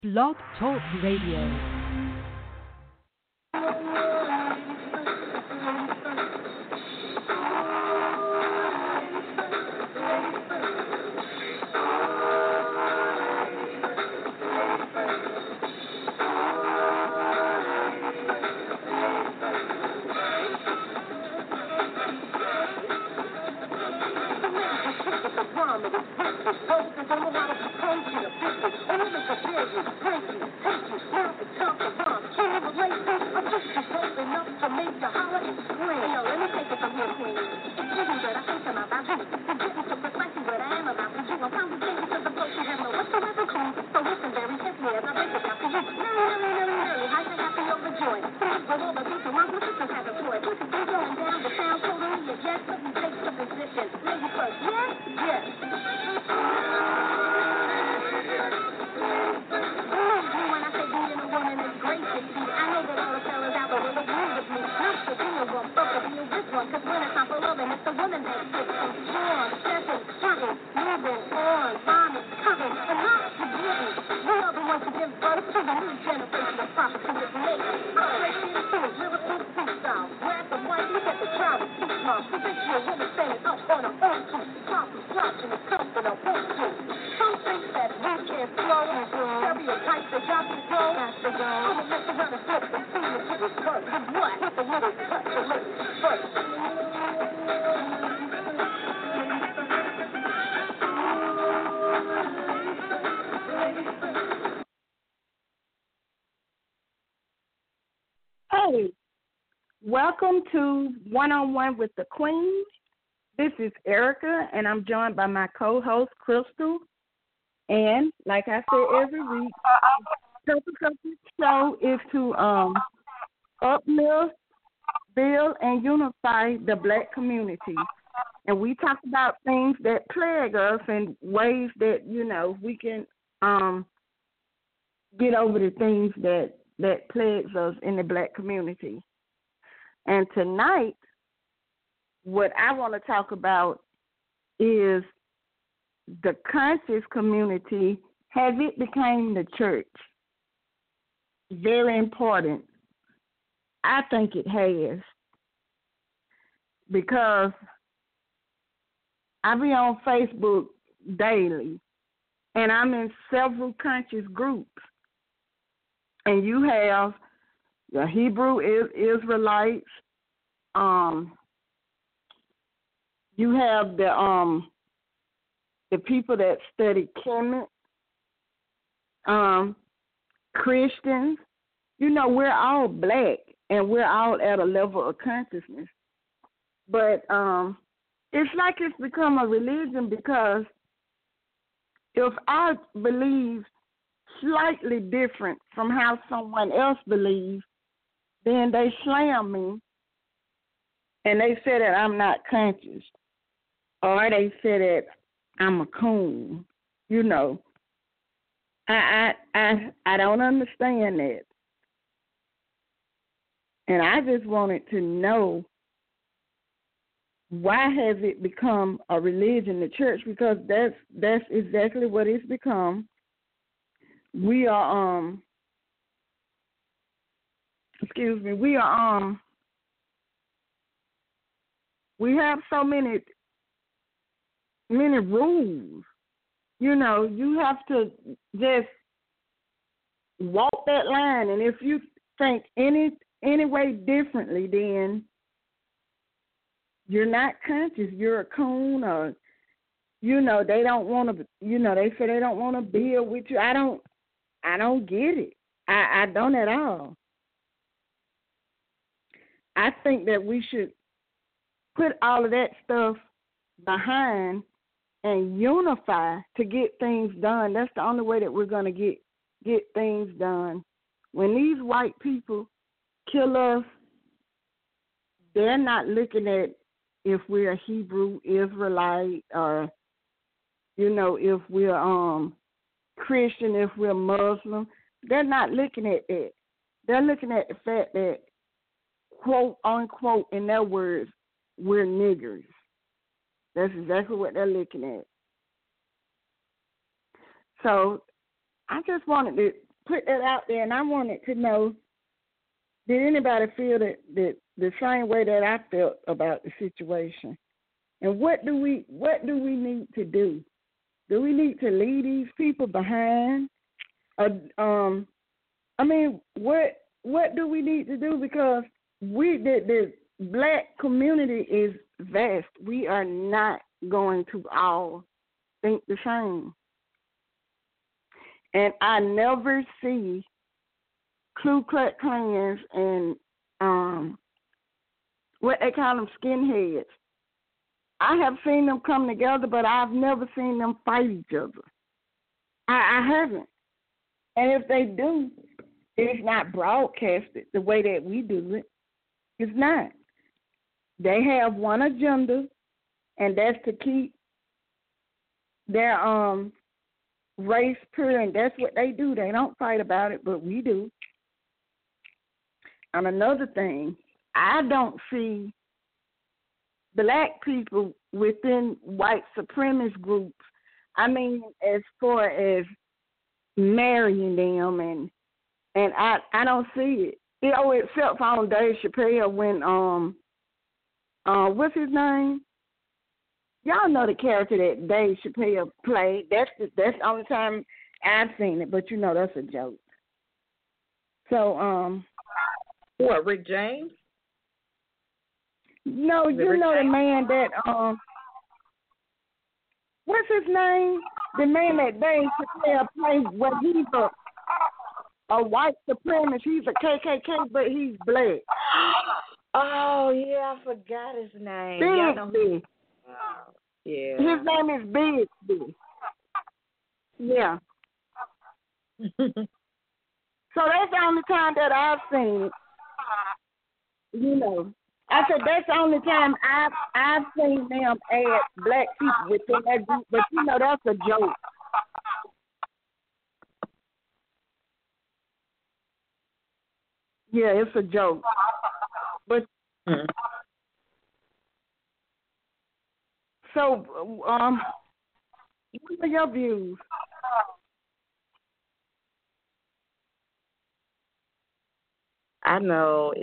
Blog Talk Radio. Hey, welcome to One on One with the Queen. This is Erica, and I'm joined by my co-host, Crystal. And like I say every week, the purpose of this show is to uplift, build, and unify the Black community. And we talk about things that plague us and ways that, we can get over the things that plagues us in the Black community. And tonight, what I want to talk about is the conscious community. Has it become the church? Very important. I think it has. Because I be on Facebook daily, and I'm in several conscious groups. And you have the Hebrew Israelites. You have the people that study Kemet, Christians. We're all Black, and we're all at a level of consciousness. But it's like it's become a religion, because if I believe slightly different from how someone else believes, then they slam me, and they say that I'm not conscious, or they say that I'm a coon. I don't understand that, and I just wanted to know, why has it become a religion, the church? Because that's exactly what it's become. We are we have so many rules. You have to just walk that line, and if you think any way differently, then you're not conscious. You're a coon, or they don't want to. They say they don't want to build with you. I don't get it. I don't at all. I think that we should put all of that stuff behind and unify to get things done. That's the only way that we're going to get things done. When these white people kill us, they're not looking at if we're a Hebrew Israelite, or if we're Christian, if we're Muslim. They're not looking at that. They're looking at the fact that, quote unquote, in their words, we're niggers. That's exactly what they're looking at. So I just wanted to put that out there, and I wanted to know, did anybody feel that the same way that I felt about the situation? And what do we need to do? Do we need to leave these people behind? I mean, what do we need to do? Because the black community is vast. We are not going to all think the same. And I never see Ku Klux Klans and what they call them, skinheads. I have seen them come together, but I've never seen them fight each other. I haven't. And if they do, it's not broadcasted the way that we do it. It's not. They have one agenda, and that's to keep their race pure, and that's what they do. They don't fight about it, but we do. And another thing, I don't see black people within white supremacist groups. I mean, as far as marrying them, and I don't see it. You know, except for on Dave Chappelle when what's his name? Y'all know the character that Dave Chappelle played. That's the only time I've seen it, but you know that's a joke. So what, Rick James? No, you know the man that what's his name? The man that Dave Chappelle played. Well, he's a white supremacist. He's a KKK, but he's black. Oh yeah, I forgot his name. Big. Yeah. His name is Big. Yeah. So that's the only time that I've seen it. You know, I said that's the only time I've seen them add black people within that group. But you know, that's a joke. Yeah, it's a joke. But so, what are your views? I know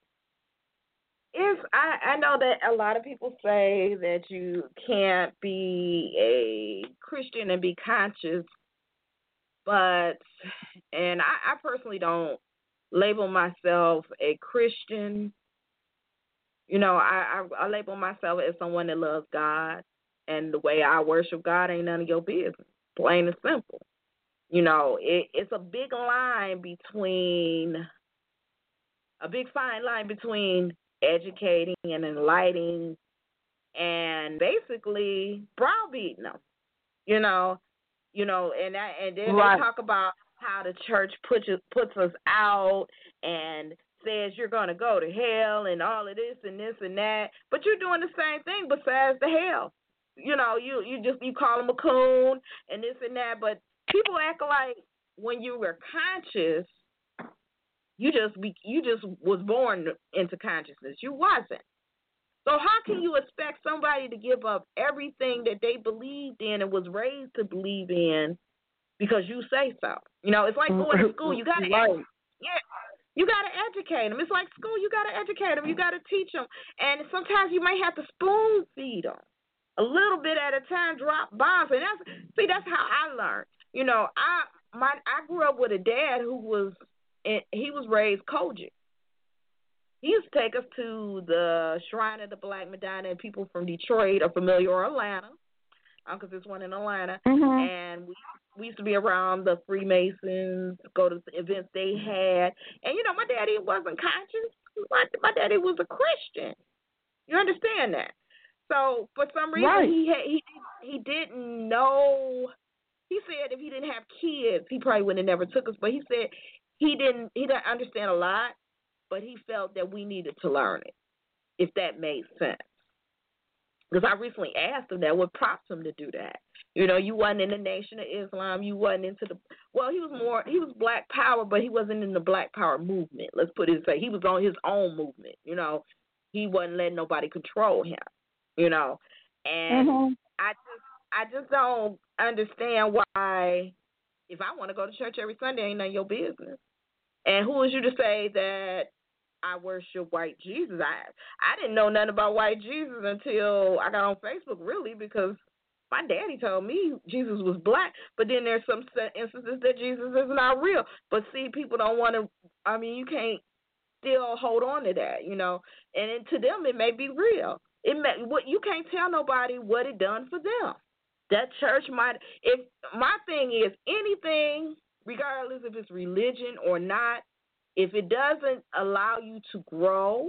I know that a lot of people say that you can't be a Christian and be conscious, but and I personally don't label myself a Christian. You know, I label myself as someone that loves God, and the way I worship God ain't none of your business. Plain and simple. You know, it's a big fine line between educating and enlightening and basically browbeating them. You know, and then Right. they talk about how the church puts us out and says you're going to go to hell and all of this and this and that, but you're doing the same thing besides the hell. You know, you call them a coon and this and that, but people act like when you were conscious, you just was born into consciousness. You wasn't. So how can you expect somebody to give up everything that they believed in and was raised to believe in because you say so? You know, it's like going to school. You got to you got to educate them. It's like school. You got to educate them. You got to teach them. And sometimes you might have to spoon feed them a little bit at a time, drop bombs. And that's how I learned. You know, I grew up with a dad who was raised Kojic. He used to take us to the Shrine of the Black Madonna, and people from Detroit are familiar, or Atlanta, because there's one in Atlanta. Mm-hmm. And we used to be around the Freemasons, go to the events they had. And, you know, my daddy wasn't conscious. My daddy was a Christian. You understand that? So, for some reason, Right. he didn't know. He said if he didn't have kids, he probably would have never took us. But he said he didn't understand a lot, but he felt that we needed to learn it, if that made sense. Because I recently asked him that, what prompts him to do that? You know, you wasn't in the Nation of Islam. You wasn't into he was Black Power, but he wasn't in the Black Power movement. Let's put it this way. He was on his own movement, you know. He wasn't letting nobody control him, you know. And I just don't understand why If I want to go to church every Sunday, ain't none of your business. And who is you to say that I worship white Jesus? I didn't know nothing about white Jesus until I got on Facebook, really, because my daddy told me Jesus was black. But then there's some instances that Jesus is not real. But see, people don't want to. I mean, you can't still hold on to that, And to them, it may be real. What you can't tell nobody what it done for them. That church might. If my thing is anything, regardless if it's religion or not, if it doesn't allow you to grow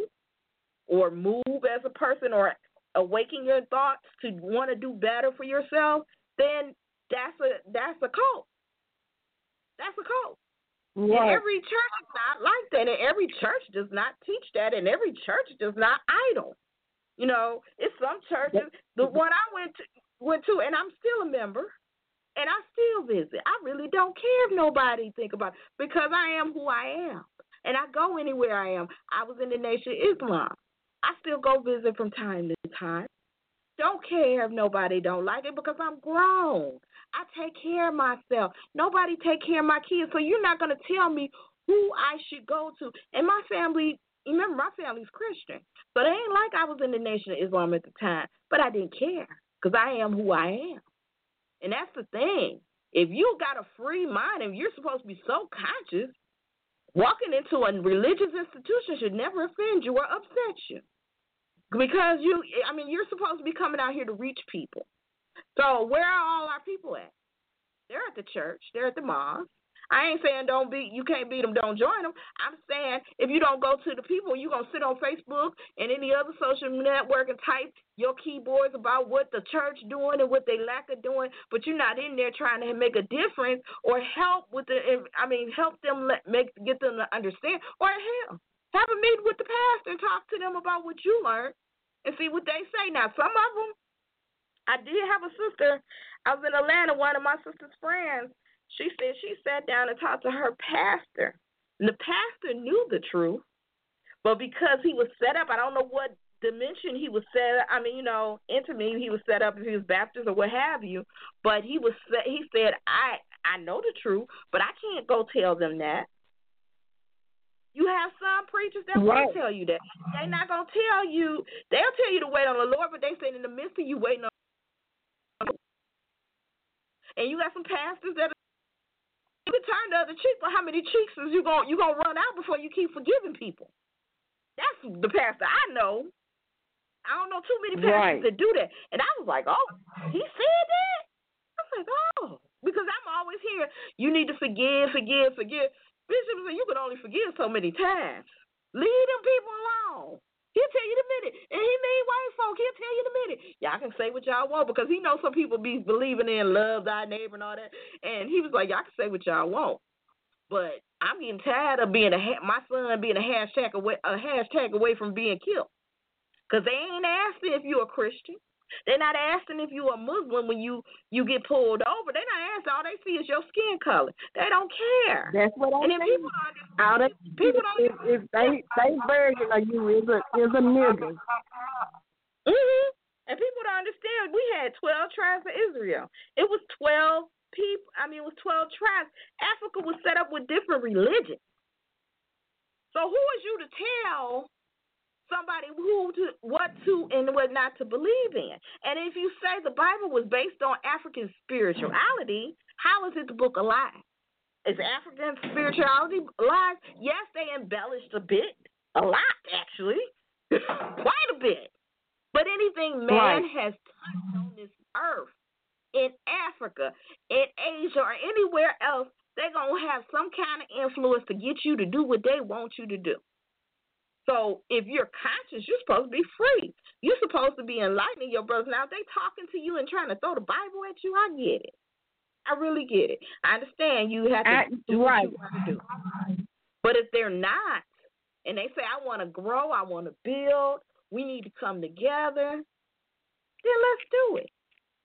or move as a person or awaken your thoughts to want to do better for yourself, then that's a cult. That's a cult. Right. And every church is not like that, and every church does not teach that, and every church does not idol. It's some churches. The one I went to, and I'm still a member, and I still visit. I really don't care if nobody think about it because I am who I am, and I go anywhere I am. I was in the Nation of Islam. I still go visit from time to time. Don't care if nobody don't like it because I'm grown. I take care of myself. Nobody take care of my kids, so you're not going to tell me who I should go to. And my family, remember, my family's Christian, so it ain't like I was in the Nation of Islam at the time, but I didn't care because I am who I am. And that's the thing. If you got a free mind and you're supposed to be so conscious, walking into a religious institution should never offend you or upset you. Because you're supposed to be coming out here to reach people. So where are all our people at? They're at the church. They're at the mosque. I ain't saying you can't beat them, don't join them. I'm saying if you don't go to the people, you're going to sit on Facebook and any other social network and type your keyboards about what the church doing and what they lack of doing, but you're not in there trying to make a difference or help with help them get them to understand, or hell, have a meeting with the pastor and talk to them about what you learned and see what they say. Now, some of them, I did have a sister. I was in Atlanta, one of my sister's friends. She said she sat down and talked to her pastor. And the pastor knew the truth, but because he was set up, I don't know what dimension he was set up. Intimately, he was set up if he was Baptist or what have you. But he said, I know the truth, but I can't go tell them that. You have some preachers that will tell you that. They're not going to tell you. They'll tell you to wait on the Lord, but they say in the midst of you waiting on the Lord. And you got some pastors that you can turn the other cheek, but how many cheeks is you gonna run out before you keep forgiving people? That's the pastor I know. I don't know too many pastors that do that. And I was like, oh, he said that? I was like, oh. Because I'm always hearing, you need to forgive. Bishop said you can only forgive so many times. Leave them people alone. He'll tell you in a minute. And he mean white folk. He'll tell you in a minute. Y'all can say what y'all want because he knows some people be believing in love thy neighbor and all that. And he was like, y'all can say what y'all want. But I'm getting tired of my son being a hashtag away from being killed. Because they ain't asking if you're a Christian. They're not asking if you're a Muslim when you get pulled over. They're not asking. All they see is your skin color. They don't care. That's what I'm saying. If they version of you is a nigger. Mm-hmm. And people don't understand. We had 12 tribes of Israel. It was 12 people. It was 12 tribes. Africa was set up with different religions. So who is you to tell somebody what to and what not to believe in? And if you say the Bible was based on African spirituality, how is its book alive? Is African spirituality alive? Yes, they embellished a lot actually, quite a bit. But anything man has touched on this earth, in Africa, in Asia, or anywhere else, they're going to have some kind of influence to get you to do what they want you to do. So if you're conscious, you're supposed to be free. You're supposed to be enlightening your brothers. Now, if they talking to you and trying to throw the Bible at you, I get it. I really get it. I understand you have to do what you want to do. But if they're not, and they say, I want to grow, I want to build, we need to come together, then let's do it.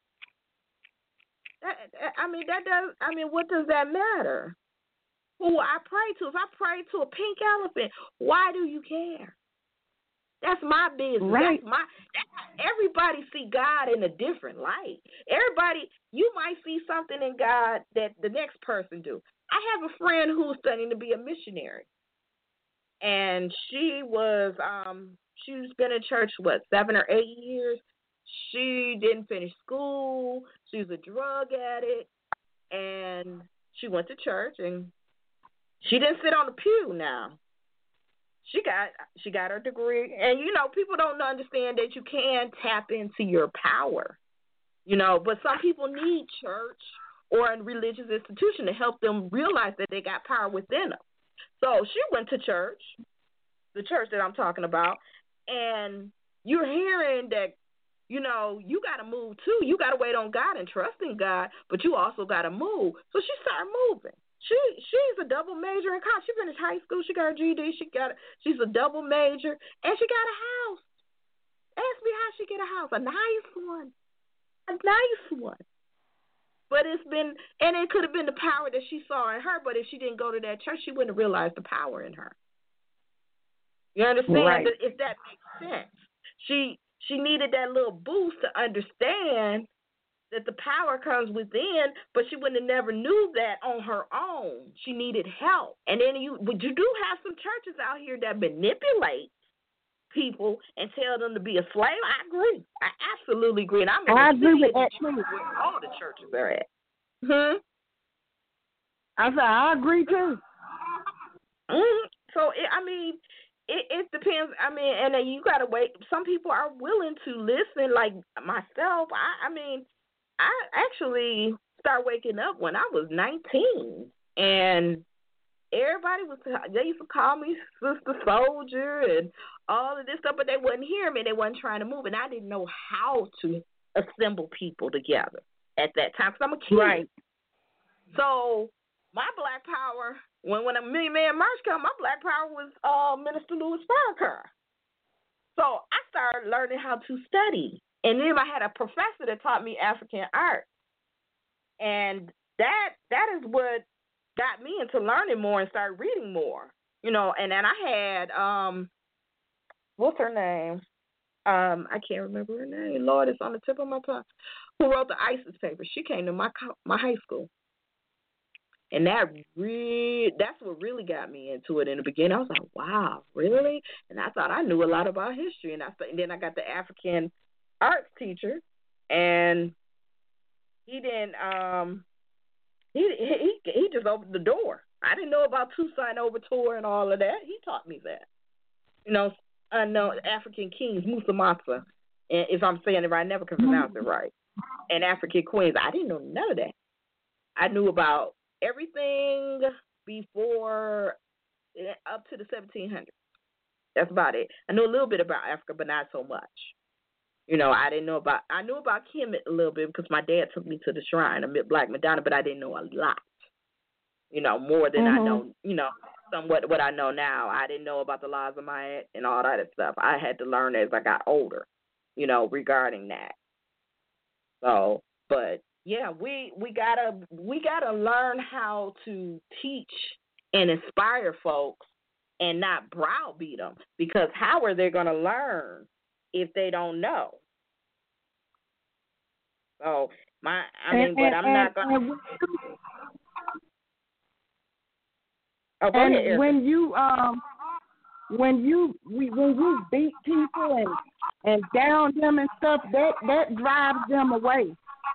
What does that matter? Who I pray to? If I pray to a pink elephant, why do you care? That's my business. Right. Everybody see God in a different light. Everybody, you might see something in God that the next person do. I have a friend who's studying to be a missionary, and she's been in church 7 or 8 years. She didn't finish school. She was a drug addict, and she went to church, and she didn't sit on the pew. Now she got her degree, and people don't understand that you can tap into your power, but some people need church or a religious institution to help them realize that they got power within them. So she went to church, the church that I'm talking about, and you're hearing that, you got to move too. You got to wait on God and trust in God, but you also got to move. So she started moving. She's a double major in college. She finished high school. She got her GED. She's a double major, and she got a house. Ask me how she get a house. A nice one. A nice one. But it could have been the power that she saw in her, but if she didn't go to that church, she wouldn't have realized the power in her. You understand? Right. If that makes sense. She needed that little boost to understand that the power comes within, but she wouldn't have never knew that on her own. She needed help. And then you do have some churches out here that manipulate people and tell them to be a slave. I agree. I absolutely agree. And I agree with that too. Where all the churches are at. I said I agree too. So it depends. And then you gotta wait. Some people are willing to listen, like myself. I actually started waking up when I was 19, and they used to call me Sister Soldier and all of this stuff, but they wouldn't hear me. They wasn't trying to move, and I didn't know how to assemble people together at that time because I'm a kid. Right. So my Black Power, when a Million Man March came, my Black Power was Minister Louis Farrakhan. So I started learning how to study. And then I had a professor that taught me African art. And that is what got me into learning more and started reading more. And then I had, what's her name? I can't remember her name. Lord, it's on the tip of my tongue. Who wrote the ISIS papers? She came to my high school. And that's what really got me into it in the beginning. I was like, wow, really? And I thought I knew a lot about history. And then I got the African arts teacher, and he didn't. He just opened the door. I didn't know about Toussaint Overture and all of that. He taught me that. African kings, Musa Masa, and if I'm saying it right, I never can pronounce it right. And African queens, I didn't know none of that. I knew about everything before up to the 1700s. That's about it. I knew a little bit about Africa, but not so much. I knew about Kemet a little bit because my dad took me to the shrine of Black Madonna, but I didn't know a lot. More than I know, somewhat what I know now. I didn't know about the laws of Ma'at and all that stuff. I had to learn as I got older, regarding that. So, but yeah, we gotta learn how to teach and inspire folks and not browbeat them, because how are they gonna learn if they don't know? So I'm not gonna. And when you beat people and down them and stuff, that drives them away.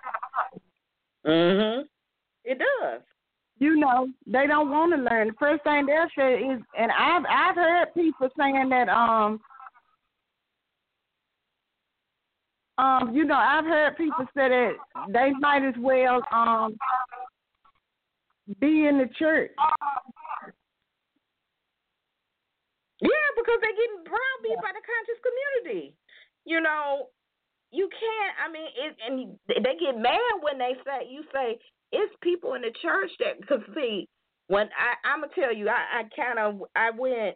It does. They don't want to learn. The first thing they'll say is, and I've heard people saying that I've heard people say that they might as well be in the church. Yeah, because they're getting browbeat by the conscious community. You can't. And they get mad when you say it's people in the church that. Because see, when I'm gonna tell you, I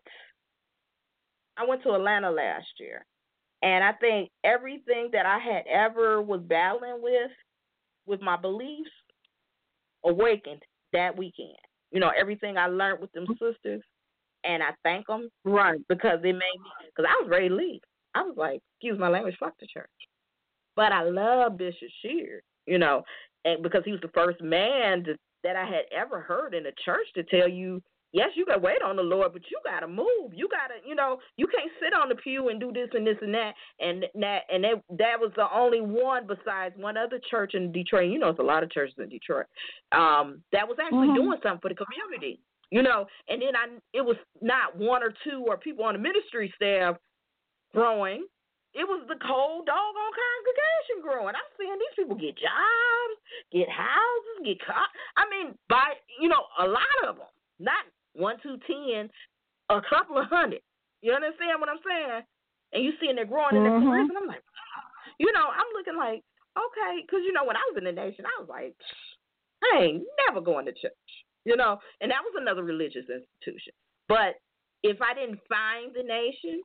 went to Atlanta last year, and I think everything that I had ever was battling with my beliefs awakened that weekend. Everything I learned with them sisters and I thank them Right. because it made me. Because I was ready to leave. I was like, excuse my language, fuck the church. But I love Bishop Sheard, and because he was the first man that I had ever heard in a church to tell you, yes, you got to wait on the Lord, but you got to move. You got to, you can't sit on the pew and do this and this and that. And that was the only one besides one other church in Detroit. It's a lot of churches in Detroit that was actually doing something for the community. And then it was not one or two or people on the ministry staff growing. It was the whole doggone congregation growing. I'm seeing these people get jobs, get houses, get cars. I mean, by a lot of them, not 1, 2, 10, a couple of hundred. You understand what I'm saying? And you seeing they're growing in their careers, and I'm like, I'm looking like, okay, because when I was in the nation, I was like, I ain't never going to church, and that was another religious institution. But if I didn't find the nation,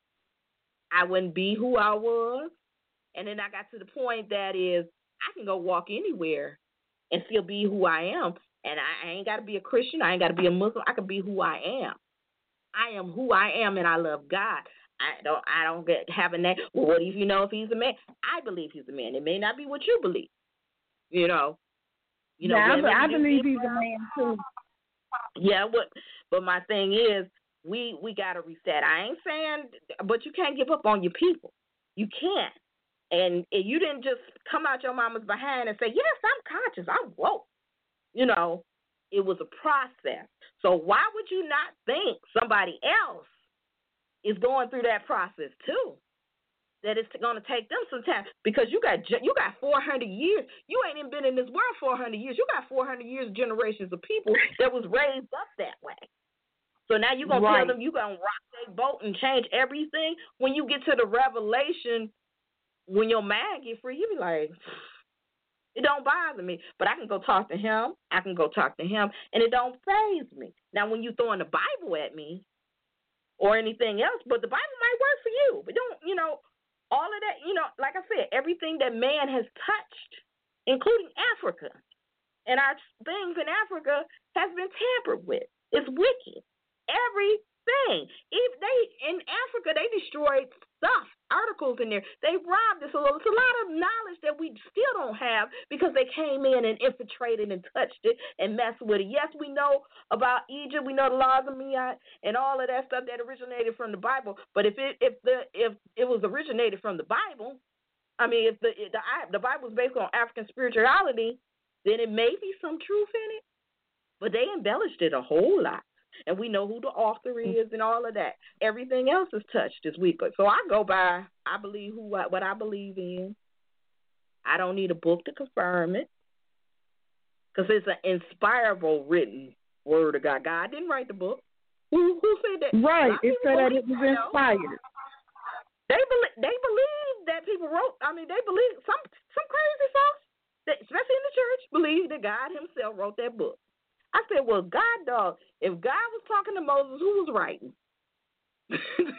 I wouldn't be who I was. And then I got to the point that is I can go walk anywhere and still be who I am. And I ain't got to be a Christian. I ain't got to be a Muslim. I can be who I am. I am who I am, and I love God. I don't have a name. Well, what if if he's a man? I believe he's a man. It may not be what you believe. Yeah, I believe he's a man too. Yeah, but my thing is, we got to reset. I ain't saying, but you can't give up on your people. You can't. And you didn't just come out your mama's behind and say, yes, I'm conscious, I'm woke. It was a process. So why would you not think somebody else is going through that process too? That it's going to take them some time, because you got 400 years. You ain't even been in this world 400 years. You got 400 years, generations of people that was raised up that way. So now you're going to tell them you're going to rock their boat and change everything? When you get to the revelation, when your mind get free, you be like, it don't bother me. But I can go talk to him. I can go talk to him, and it don't faze me. Now, when you throwing the Bible at me or anything else, but the Bible might work for you. But don't, all of that, like I said, everything that man has touched, including Africa, and our things in Africa has been tampered with. It's wicked. Everything. If they in Africa, they destroyed stuff, articles in there. They robbed us. So it's a lot of knowledge that we still don't have because they came in and infiltrated and touched it and messed with it. Yes, we know about Egypt. We know the laws of Miyat and all of that stuff that originated from the Bible. But if it was originated from the Bible, I mean, if the Bible is based on African spirituality, then it may be some truth in it. But they embellished it a whole lot. And we know who the author is and all of that. Everything else is touched this week. So I go by, I believe what I believe in. I don't need a book to confirm it, because it's an inspirable written word of God. God didn't write the book. Who said that? Right. It said that it was inspired. They believe that people wrote. I mean, they believe some crazy folks, especially in the church, believe that God himself wrote that book. I said, well, God, dog, if God was talking to Moses, who was writing? But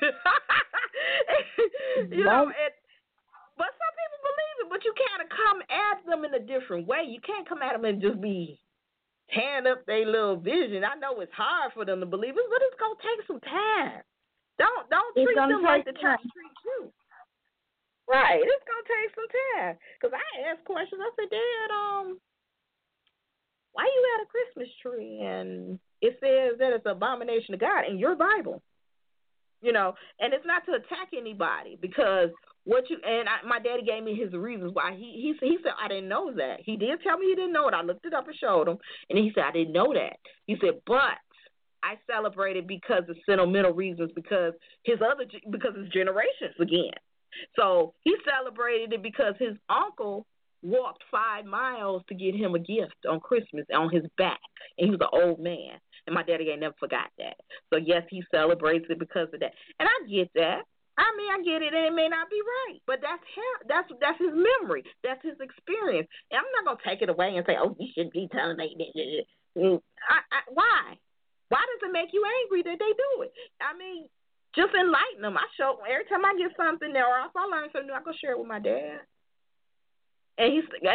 some people believe it, but you can't come at them in a different way. You can't come at them and just be tearing up their little vision. I know it's hard for them to believe it, but it's going to take some time. Don't treat them like the church treats you. Right. It's going to take some time. Because I asked questions. I said, Dad, why you got a Christmas tree? And it says that it's an abomination to God in your Bible. And it's not to attack anybody, because my daddy gave me his reasons why. He said, I didn't know that. He did tell me he didn't know it. I looked it up and showed him, and he said, I didn't know that. He said, but I celebrated because of sentimental reasons, because his generations again. So he celebrated it because his uncle walked 5 miles to get him a gift on Christmas on his back, and he was an old man, and my daddy ain't never forgot that. So yes, he celebrates it because of that, and I get that. I mean, I get it, and it may not be right, but that's him. That's his memory. That's his experience, and I'm not gonna take it away and say, "Oh, you shouldn't be telling me this." Why? Why does it make you angry that they do it? I mean, just enlighten them. I show every time I get something there, or if I learn something new, I go share it with my dad. And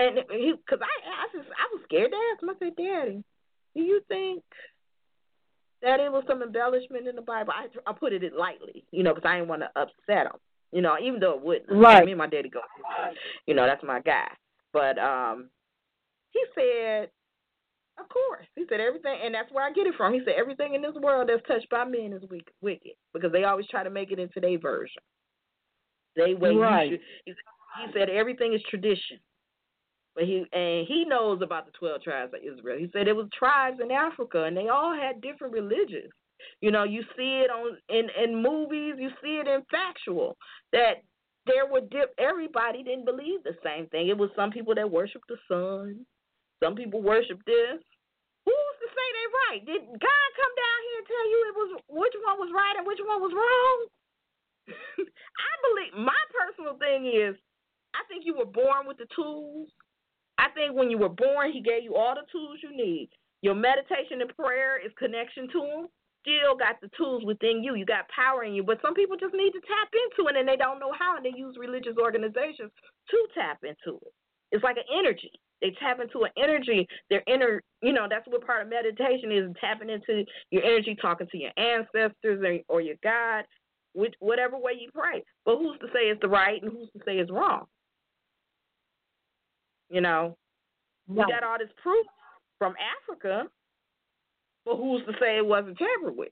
because I was scared to ask him. I said, Daddy, do you think that it was some embellishment in the Bible. I put it lightly, because I didn't want to upset him, even though it wouldn't. Right. Me and my daddy go, that's my guy. But he said, of course. He said everything, and that's where I get it from. He said everything in this world that's touched by men is wicked, because they always try to make it into their version. They way right. He said everything is tradition. But he knows about the 12 tribes of Israel. He said it was tribes in Africa, and they all had different religions. You see it in movies, you see it in factual, that everybody didn't believe the same thing. It was some people that worshiped the sun, some people worshiped this. Who's to say they right? Did God come down here and tell you it was which one was right and which one was wrong? I believe, my personal thing is, I think you were born with the tools. I think when you were born, he gave you all the tools you need. Your meditation and prayer is connection to him. Still got the tools within you. You got power in you. But some people just need to tap into it, and they don't know how, and they use religious organizations to tap into it. It's like an energy. They tap into an energy. Their inner, that's what part of meditation is, tapping into your energy, talking to your ancestors or your God, whatever way you pray. But who's to say it's the right and who's to say it's wrong? We got all this proof from Africa, but who's to say it wasn't tampered with?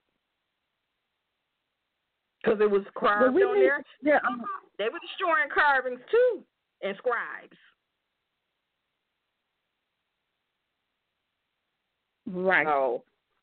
Because it was carved on there. Yeah, they were destroying carvings too, and scribes. Right. So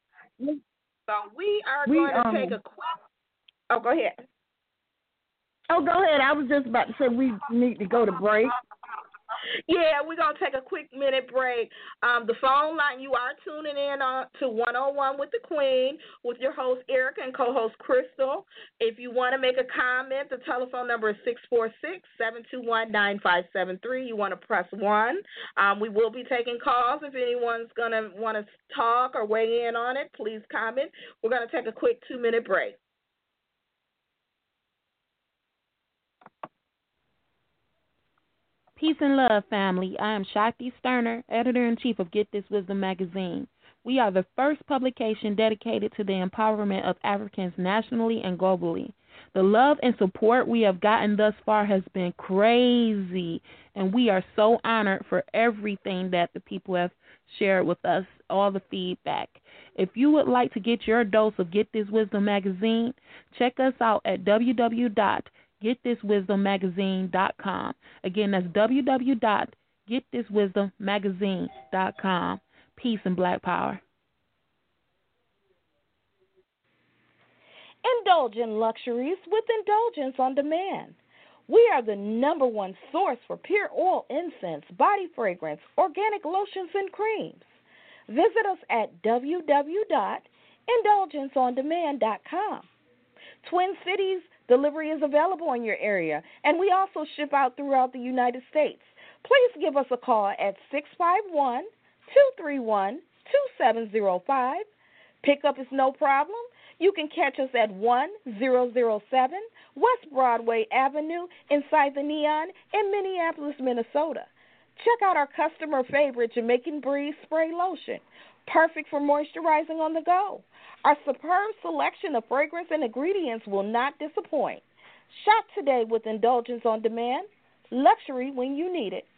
we are going to take a quick. Oh, go ahead. Oh, go ahead. I was just about to say we need to go to break. Yeah, we're going to take a quick minute break. The phone line, you are tuning in to 101 with the Queen with your host, Erica, and co-host, Crystal. If you want to make a comment, the telephone number is 646-721-9573. You want to press 1. We will be taking calls. If anyone's going to want to talk or weigh in on it, please comment. We're going to take a quick 2-minute break. Peace and love, family. I am Shakti Sterner, editor-in-chief of Get This Wisdom magazine. We are the first publication dedicated to the empowerment of Africans nationally and globally. The love and support we have gotten thus far has been crazy, and we are so honored for everything that the people have shared with us, all the feedback. If you would like to get your dose of Get This Wisdom magazine, check us out at www.getthiswisdommagazine.com. Again, that's www.getthiswisdommagazine.com. Peace and Black Power. Indulge in luxuries with Indulgence on Demand. We are the #1 source for pure oil incense, body fragrance, organic lotions, and creams. Visit us at www.indulgenceondemand.com. Twin Cities delivery is available in your area, and we also ship out throughout the United States. Please give us a call at 651-231-2705. Pickup is no problem. You can catch us at 1007 West Broadway Avenue inside the Neon in Minneapolis, Minnesota. Check out our customer favorite Jamaican Breeze Spray Lotion, perfect for moisturizing on the go. Our superb selection of fragrance and ingredients will not disappoint. Shop today with Indulgence on Demand, luxury when you need it.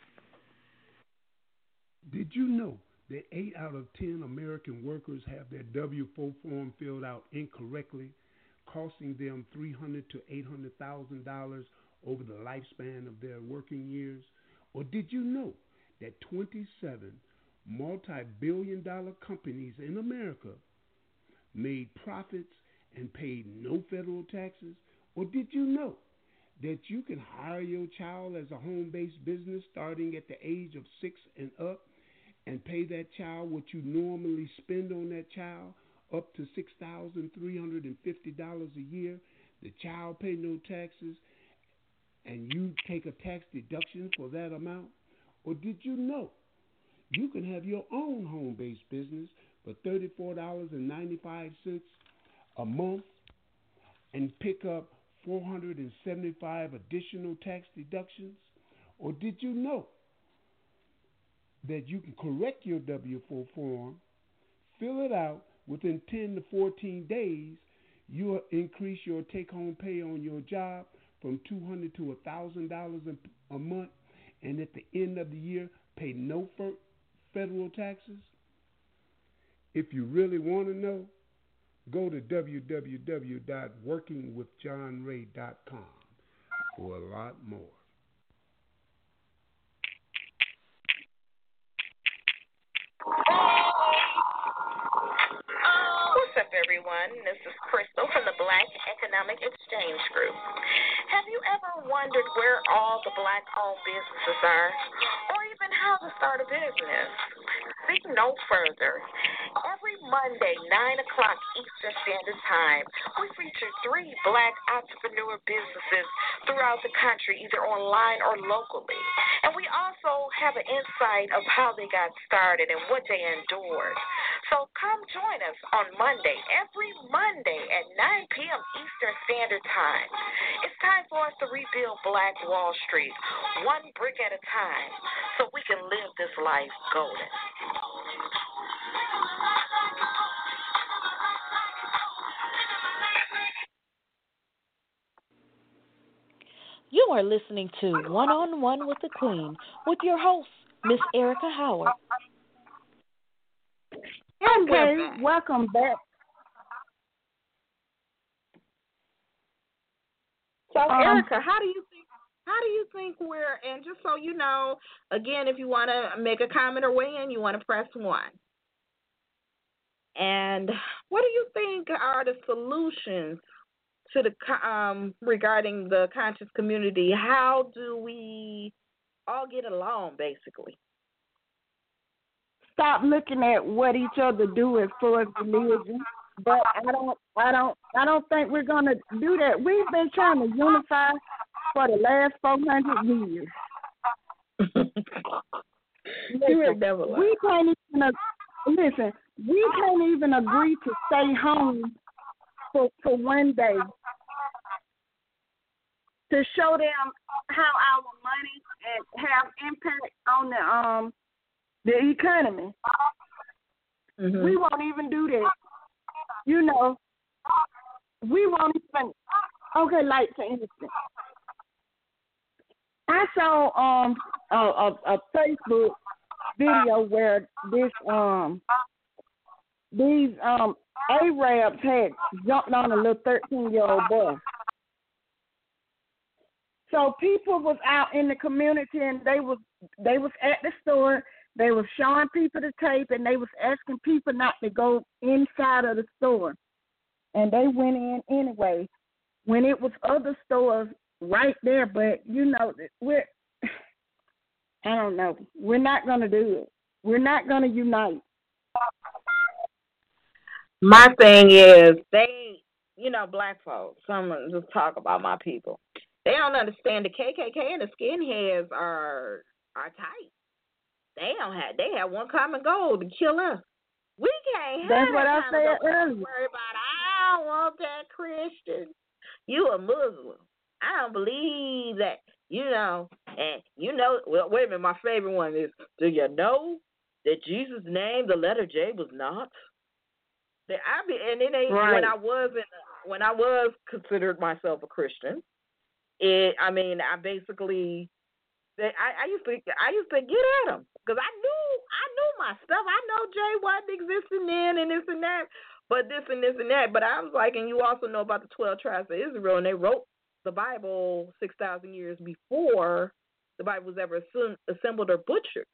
Did you know that 8 out of 10 American workers have their W-4 form filled out incorrectly, costing them $300,000 to $800,000 over the lifespan of their working years? Or did you know that 27 multi-billion-dollar companies in America made profits and paid no federal taxes? Or did you know that you can hire your child as a home-based business starting at the age of 6 and up and pay that child what you normally spend on that child, up to $6,350 a year? The child pay no taxes, and you take a tax deduction for that amount? Or did you know you can have your own home-based business for $34.95 a month and pick up 475 additional tax deductions? Or did you know that you can correct your W-4 form, fill it out, within 10 to 14 days, you'll increase your take-home pay on your job from $200 to $1,000 a month, and at the end of the year, pay no federal taxes. If you really want to know, go to www.workingwithjohnray.com for a lot more. What's up, everyone? This is Crystal from the Black Economic Exchange Group. Have you ever wondered where all the Black-owned businesses are, or even how to start a business? Think no further. Every Monday, 9 o'clock Eastern Standard Time, we feature 3 Black entrepreneur businesses throughout the country, either online or locally. And we also have an insight of how they got started and what they endured. So come join us on Monday, every Monday at 9 p.m. Eastern Standard Time. It's time for us to rebuild Black Wall Street, one brick at a time, so we can live this life golden. You are listening to One on One with the Queen with your host, Miss Erica Howard. Okay, welcome back. So, Erica, how do you think we're, and just so you know, again, if you want to make a comment or weigh in, you want to press 1. And what do you think are the solutions to the regarding the conscious community? How do we all get along, basically? Stop looking at what each other do as far as religion. But I don't think we're gonna do that. We've been trying to unify for the last 400 years. We can't even agree to stay home for one day to show them how our money and have impact on the economy. Mm-hmm. We won't even do that. You know, we won't even. Okay, like for instance, I saw a Facebook video where these Arabs had jumped on a little 13-year-old boy. So people was out in the community and they was at the store. They was showing people the tape and they was asking people not to go inside of the store. And they went in anyway when it was other stores right there. But, you know, I don't know. We're not going to do it. We're not going to unite. My thing is, black folks, someone just talk about my people. They don't understand the KKK and the skinheads are tight. They have one common goal, to kill us. We can't have That's what I said earlier. Worry about, I don't want that Christian. You a Muslim. I don't believe that, and well, wait a minute, my favorite one is, do you know that Jesus' name, the letter J, was not? And it ain't right. When I was considered myself a Christian, I basically, I used to get at them because I knew my stuff. I know J wasn't existing then and this and that, but this and this and that. But I was like, and you also know about the 12 tribes of Israel, and they wrote the Bible 6,000 years before the Bible was ever assembled or butchered.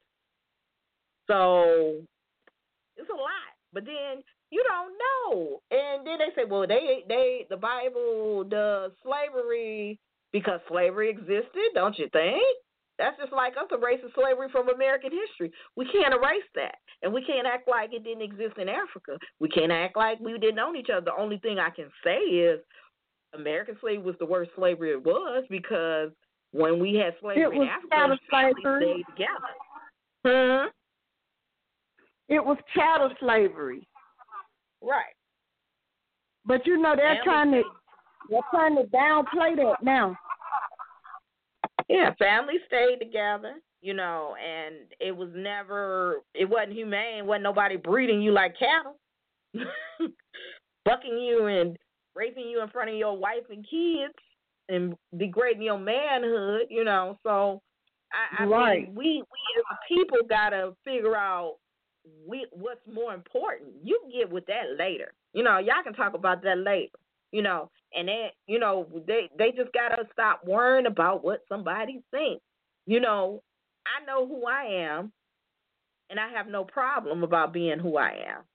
So it's a lot. But then you don't know, and then they say, well, the Bible does slavery because slavery existed, don't you think? That's just like us erasing slavery from American history. We can't erase that. And we can't act like it didn't exist in Africa. We can't act like we didn't own each other. The only thing I can say is American slavery was the worst slavery it was because when we had slavery in Africa, families stayed together. It was chattel slavery. Right. But, they're trying to downplay that now. Yeah, families stayed together, and it wasn't humane. Wasn't nobody breeding you like cattle. bucking you and raping you in front of your wife and kids and degrading your manhood, So I Right. mean, we as a people gotta figure out what's more important. You can get with that later. Y'all can talk about that later. And then they just gotta stop worrying about what somebody thinks. I know who I am, and I have no problem about being who I am.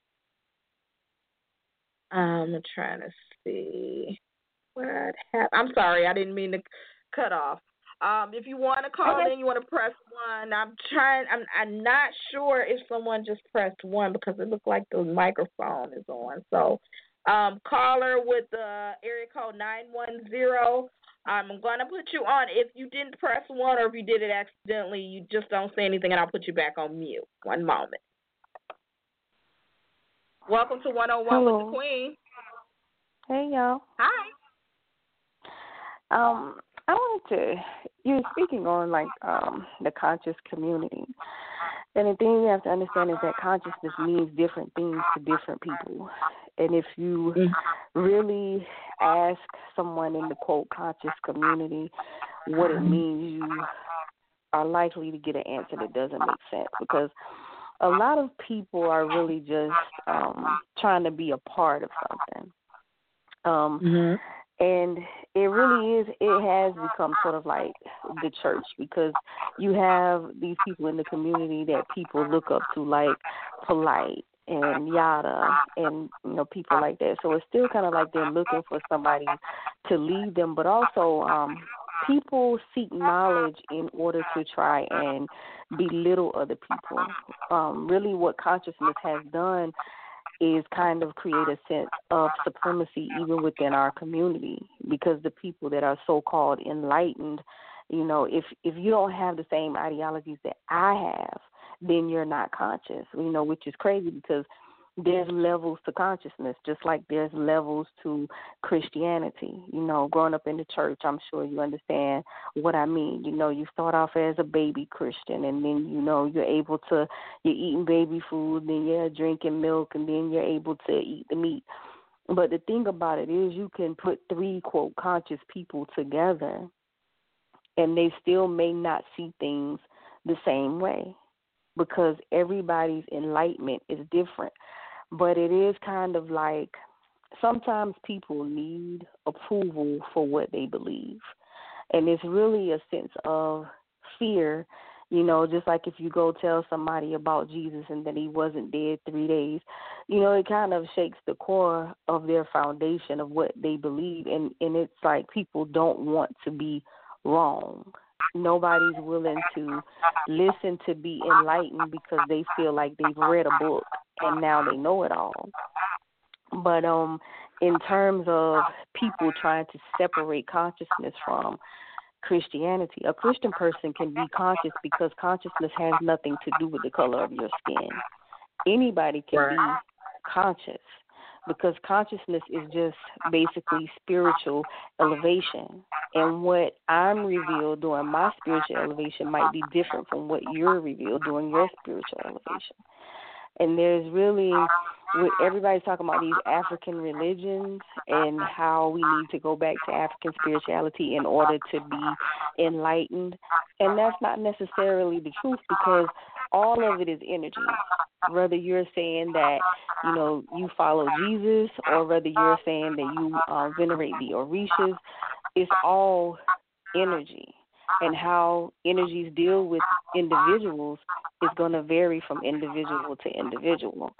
I'm trying to see what happened. I'm sorry, I didn't mean to cut off. If you want to call in, you want to press 1. I'm not sure if someone just pressed 1 because it looked like the microphone is on. So, caller with the area code 910. I'm going to put you on. If you didn't press 1 or if you did it accidentally, you just don't say anything and I'll put you back on mute. One moment. Welcome to 101 Hello. with the Queen. Hey, y'all. Hi. I wanted to, you were speaking on, the conscious community. And the thing you have to understand is that consciousness means different things to different people. And if you really ask someone in the, quote, conscious community what it means, you are likely to get an answer that doesn't make sense because a lot of people are really just trying to be a part of something. And it really is, it has become sort of like the church because you have these people in the community that people look up to, like Polite and Yada and, people like that. So it's still kind of like they're looking for somebody to lead them, but also people seek knowledge in order to try and belittle other people. Really what consciousness has done is kind of create a sense of supremacy even within our community because the people that are so-called enlightened, if you don't have the same ideologies that I have, then you're not conscious, which is crazy because there's levels to consciousness, just like there's levels to Christianity. Growing up in the church, I'm sure you understand what I mean. You start off as a baby Christian, and then, you're eating baby food, then you're drinking milk, and then you're able to eat the meat. But the thing about it is you can put 3, quote, conscious people together, and they still may not see things the same way because everybody's enlightenment is different. But it is kind of like sometimes people need approval for what they believe. And it's really a sense of fear, just like if you go tell somebody about Jesus and that he wasn't dead 3 days, it kind of shakes the core of their foundation of what they believe. And it's like people don't want to be wrong. Nobody's willing to listen to be enlightened because they feel like they've read a book and now they know it all. But in terms of people trying to separate consciousness from Christianity, a Christian person can be conscious because consciousness has nothing to do with the color of your skin. Anybody can be conscious because consciousness is just basically spiritual elevation. And what I'm revealed during my spiritual elevation might be different from what you're revealed during your spiritual elevation. And there's really, everybody's talking about these African religions and how we need to go back to African spirituality in order to be enlightened. And that's not necessarily the truth because all of it is energy. Whether you're saying that, you follow Jesus or whether you're saying that you venerate the Orishas, it's all energy. And how energies deal with individuals is going to vary from individual to individual.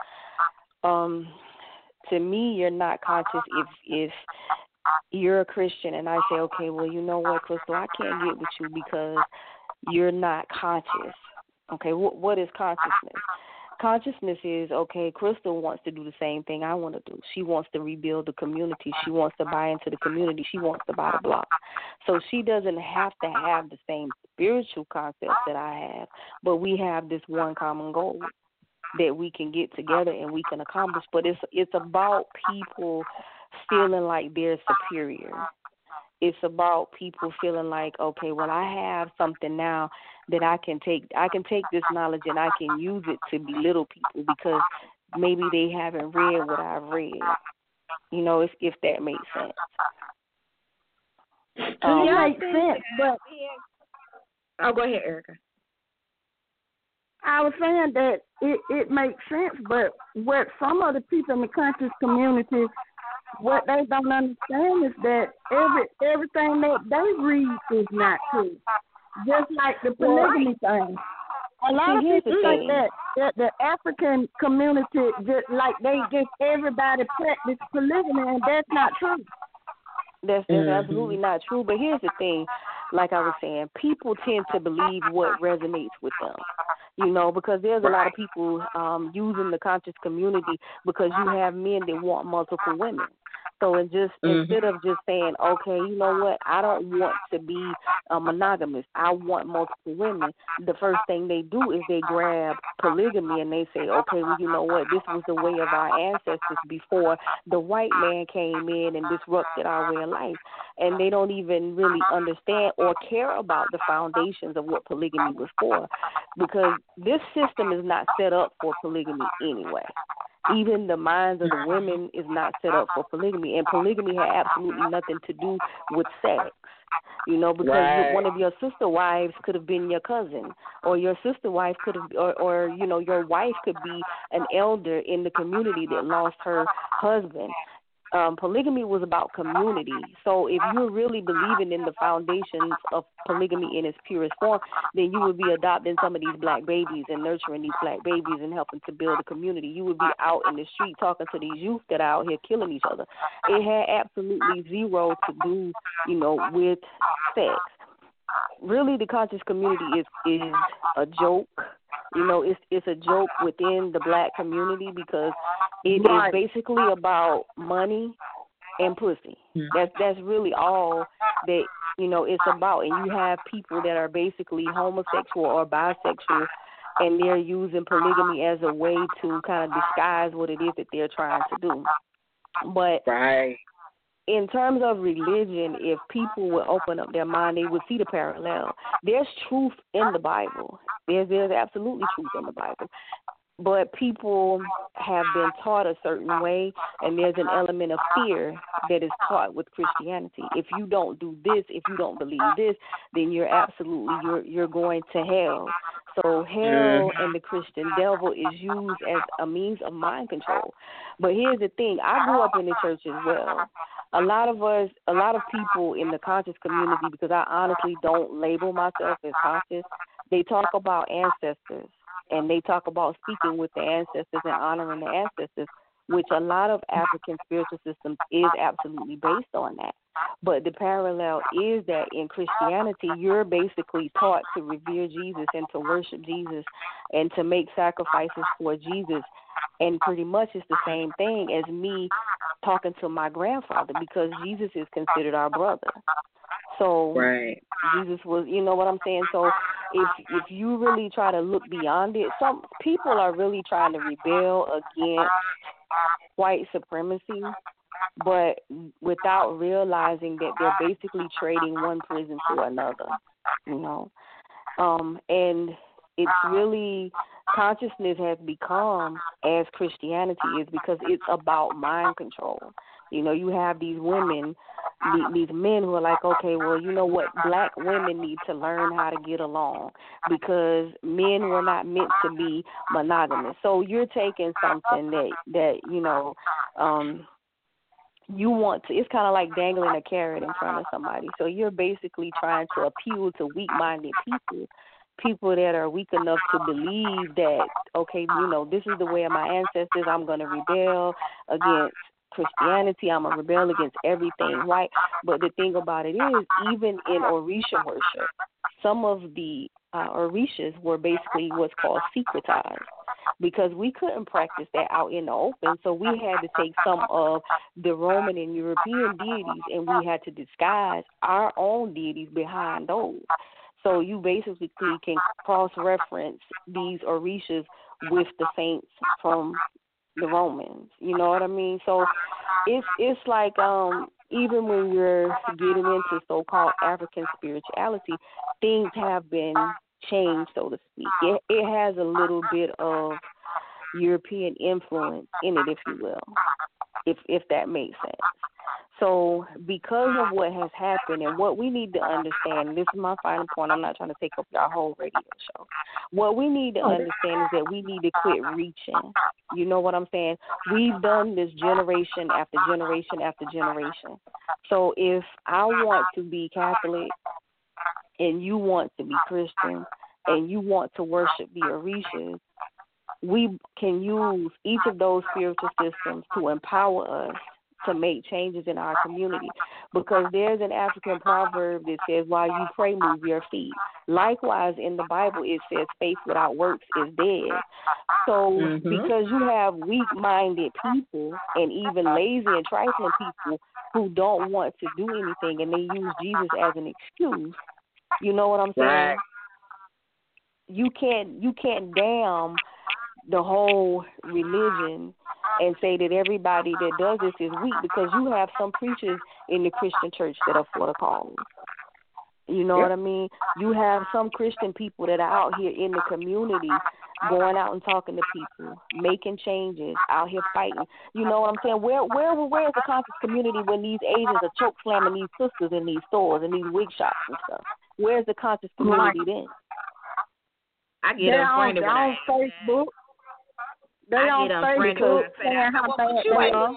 To me, you're not conscious if you're a Christian and I say, okay, well, you know what, Crystal, I can't get with you because you're not conscious. Okay, what is consciousness? Consciousness is, okay, Crystal wants to do the same thing I want to do. She wants to rebuild the community. She wants to buy into the community. She wants to buy the block. So she doesn't have to have the same spiritual concepts that I have, but we have this one common goal that we can get together and we can accomplish. But it's about people feeling like they're superior. It's about people feeling like, okay, well, I have something now that I can take this knowledge and I can use it to belittle people because maybe they haven't read what I've read. You know, if that makes sense. It makes sense, but go ahead, Erica. I was saying that it makes sense, but what some of the people in the conscious community, what they don't understand is that everything that they read is not true. Just like the polygamy thing. A lot of people think that the African community just everybody practice polygamy, and that's not true. That's absolutely not true. But here's the thing, like I was saying, people tend to believe what resonates with them. You know, because there's a lot of people using the conscious community because you have men that want multiple women. So instead of just saying, okay, you know what, I don't want to be monogamous, I want multiple women, the first thing they do is they grab polygamy and they say, okay, well, you know what, this was the way of our ancestors before the white man came in and disrupted our way of life. And they don't even really understand or care about the foundations of what polygamy was for, because this system is not set up for polygamy anyway. Even the minds of the women is not set up for polygamy, and polygamy had absolutely nothing to do with sex. You know, because one of your sister wives could have been your cousin, or your sister wife could have, or you know, your wife could be an elder in the community that lost her husband. Polygamy was about community. So if you're really believing in the foundations of polygamy in its purest form, then you would be adopting some of these black babies and nurturing these black babies and helping to build a community. You would be out in the street talking to these youth that are out here killing each other. It had absolutely zero to do, you know, with sex. Really, the conscious community is a joke. You know, it's a joke within the black community because it is basically about money and pussy. That's really all that, you know, it's about. And you have people that are basically homosexual or bisexual, and they're using polygamy as a way to kind of disguise what it is that they're trying to do. But in terms of religion, if people would open up their mind, they would see the parallel. There's truth in the Bible. There's absolutely truth in the Bible. But people have been taught a certain way, and there's an element of fear that is taught with Christianity. If you don't do this, if you don't believe this, then you're going to hell. So hell and the Christian devil is used as a means of mind control. But here's the thing. I grew up in the church as well. A lot of people in the conscious community, because I honestly don't label myself as conscious, they talk about ancestors, and they talk about speaking with the ancestors and honoring the ancestors, which a lot of African spiritual systems is absolutely based on that. But the parallel is that in Christianity, you're basically taught to revere Jesus and to worship Jesus and to make sacrifices for Jesus. And pretty much it's the same thing as me talking to my grandfather, because Jesus is considered our brother. So Jesus was, you know what I'm saying? So if you really try to look beyond it, some people are really trying to rebel against white supremacy, but without realizing that they're basically trading one prison to another, you know. And it's really, consciousness has become as Christianity is, because it's about mind control. You know, you have these women, these men who are like, okay, well, you know what, black women need to learn how to get along because men were not meant to be monogamous. So you're taking something that you know, you want to, it's kind of like dangling a carrot in front of somebody. So you're basically trying to appeal to weak-minded people that are weak enough to believe that, okay, you know, this is the way of my ancestors, I'm going to rebel against Christianity, I'm going to rebel against everything, right? But the thing about it is, even in Orisha worship, some of the Orishas were basically what's called secretized, because we couldn't practice that out in the open, so we had to take some of the Roman and European deities and we had to disguise our own deities behind those. So you basically can cross-reference these Orishas with the saints from the Romans. You know what I mean? So it's like even when you're getting into so-called African spirituality, things have been changed, so to speak. It has a little bit of European influence in it, if you will, if that makes sense. So because of what has happened and what we need to understand, and this is my final point, I'm not trying to take up our whole radio show. What we need to understand is that we need to quit reaching. You know what I'm saying? We've done this generation after generation after generation. So if I want to be Catholic and you want to be Christian and you want to worship the Orishas, we can use each of those spiritual systems to empower us to make changes in our community, because there's an African proverb that says, while you pray, move your feet. Likewise, in the Bible, it says faith without works is dead. So because you have weak-minded people and even lazy and trifling people who don't want to do anything and they use Jesus as an excuse, you know what I'm saying? Right. You can't damn the whole religion and say that everybody that does this is weak, because you have some preachers in the Christian church that are for the cause. You know what I mean? You have some Christian people that are out here in the community going out and talking to people, making changes, out here fighting. You know what I'm saying? Where is the conscious community when these Asians are choke slamming these sisters in these stores and these wig shops and stuff? Where's the conscious community then? I get unfriended when on Facebook. They on Facebook saying how bad they are.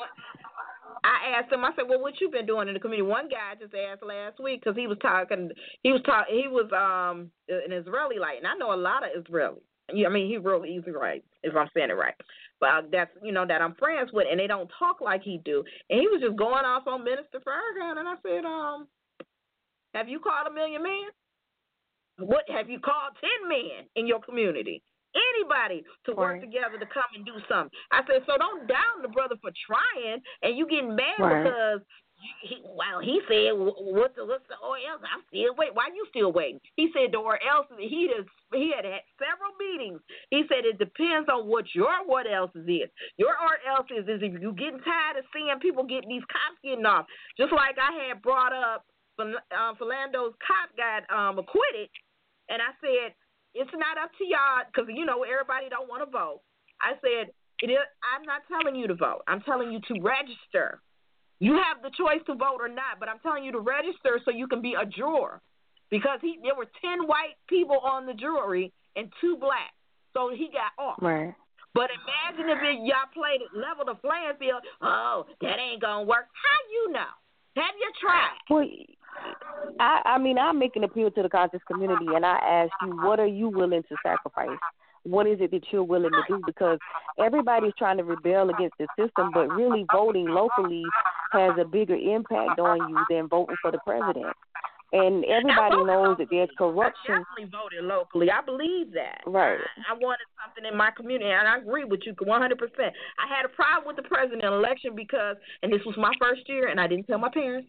I asked him. I said, "Well, what you been doing in the community?" One guy just asked last week because he was talking. He was an Israeli-like, and I know a lot of Israelis. I mean, he wrote Israelite, if I'm saying it right. But that's that I'm friends with, and they don't talk like he do. And he was just going off on Minister Farrakhan, and I said, "Have you called 1,000,000 men? What have you called 10 men in your community? Anybody to work together to come and do something?" I said, so don't down the brother for trying, and you getting mad because he said, what's the or else? I'm still waiting. Why you still waiting? He said, or else he had several meetings. He said it depends on what your what else is. Your or else is if you getting tired of seeing people getting these cops getting off. Just like I had brought up, Philando's cop got acquitted, and I said, it's not up to y'all, because, everybody don't want to vote. I said, I'm not telling you to vote. I'm telling you to register. You have the choice to vote or not, but I'm telling you to register so you can be a juror, because there were 10 white people on the jury and 2 black, so he got off. Right. But imagine if y'all played it, level the playing field. Oh, that ain't going to work. How you know? Have you tried? Well, I mean, I make an appeal to the conscious community, and I ask you, what are you willing to sacrifice? What is it that you're willing to do? Because everybody's trying to rebel against the system, but really voting locally has a bigger impact on you than voting for the president. And everybody knows that there's corruption. I definitely voted locally. I believe that. Right. I wanted something in my community, and I agree with you 100%. I had a problem with the president election because, and this was my first year, and I didn't tell my parents.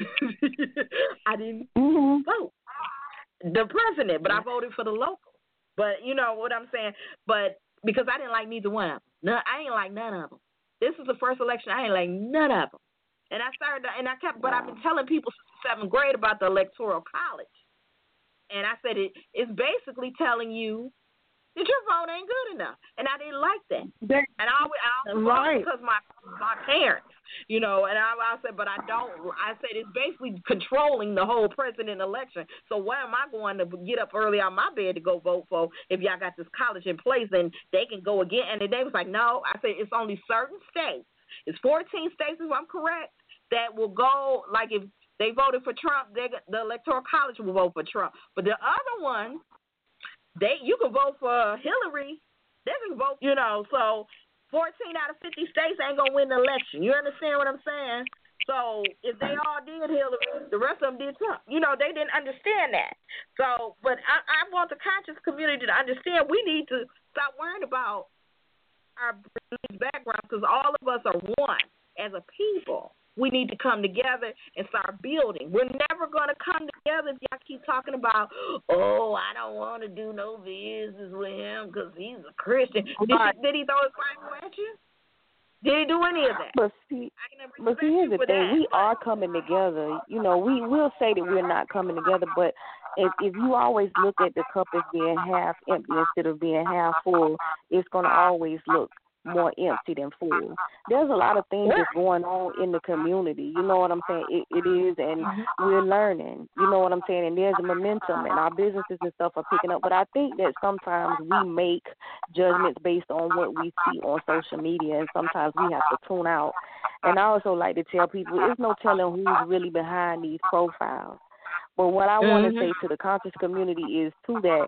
I didn't vote the president, but I voted for the local. But you know what I'm saying? But because I didn't like neither one of them. I ain't like none of them. This was the first election. I ain't like none of them. And but I've been telling people since 7th grade about the Electoral College. And I said it's basically telling you that your vote ain't good enough. And I didn't like that. And I voted because my parents, and I said, but I don't. I said it's basically controlling the whole president election. So why am I going to get up early out my bed to go vote for if y'all got this college in place and they can go again? And they was like, no. I said it's only certain states. It's 14 states, if I'm correct, that will go, like if they voted for Trump, the Electoral College will vote for Trump. But the other one, you can vote for Hillary. They can vote, so 14 out of 50 states ain't going to win the election. You understand what I'm saying? So if they all did Hillary, the rest of them did Trump. They didn't understand that. So, but I want the conscious community to understand we need to stop worrying about our background, because all of us are one as a people. We need to come together and start building. We're never going to come together if y'all keep talking about, I don't want to do no business with him because he's a Christian. Did he throw his Bible at you? Did he do any of that? But see, here's the thing. We are coming together. We will say that we're not coming together, but if you always look at the cup as being half empty instead of being half full, it's going to always look more empty than full. There's a lot of things that's going on in the community. You know what I'm saying? It is, and we're learning. You know what I'm saying? And there's a momentum, and our businesses and stuff are picking up. But I think that sometimes we make judgments based on what we see on social media, and sometimes we have to tune out. And I also like to tell people, there's no telling who's really behind these profiles. But what I want to say to the conscious community is, too, that,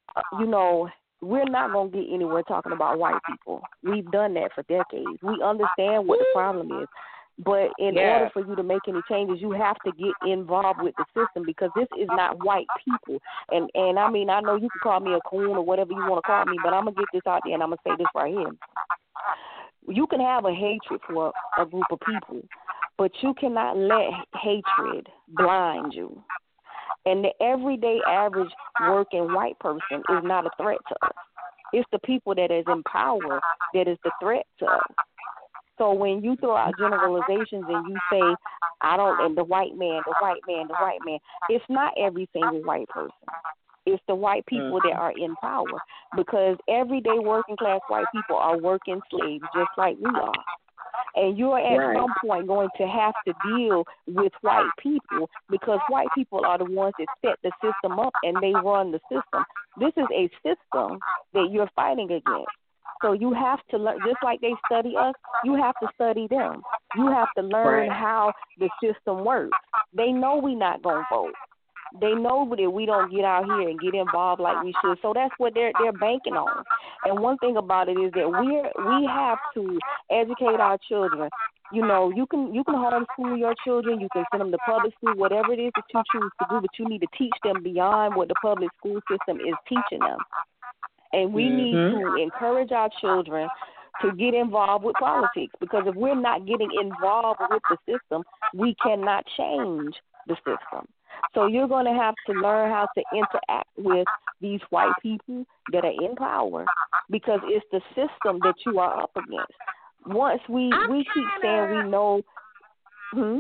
we're not going to get anywhere talking about white people. We've done that for decades. We understand what the problem is. But in order for you to make any changes, you have to get involved with the system, because this is not white people. And I mean, I know you can call me a coon or whatever you want to call me, but I'm going to get this out there and I'm going to say this right here. You can have a hatred for a group of people, but you cannot let hatred blind you. And the everyday average working white person is not a threat to us. It's the people that is in power that is the threat to us. So when you throw out generalizations and you say, and the white man, it's not every single white person. It's the white people that are in power, because everyday working class white people are working slaves just like we are. And you're at some point going to have to deal with white people, because white people are the ones that set the system up and they run the system. This is a system that you're fighting against. So you have to learn, just like they study us, you have to study them. You have to learn how the system works. They know we're not going to vote. They know that we don't get out here and get involved like we should. So that's what they're banking on. And one thing about it is that we have to educate our children. You know, you can homeschool your children. You can send them to public school, whatever it is that you choose to do. But you need to teach them beyond what the public school system is teaching them. And we need to encourage our children to get involved with politics, because if we're not getting involved with the system, we cannot change the system. So you're going to have to learn how to interact with these white people that are in power, because it's the system that you are up against. Once we keep saying we know. I'm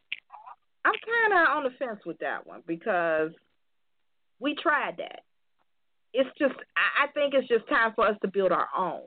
kind of on the fence with that one, because we tried that. It's just, I think it's just time for us to build our own.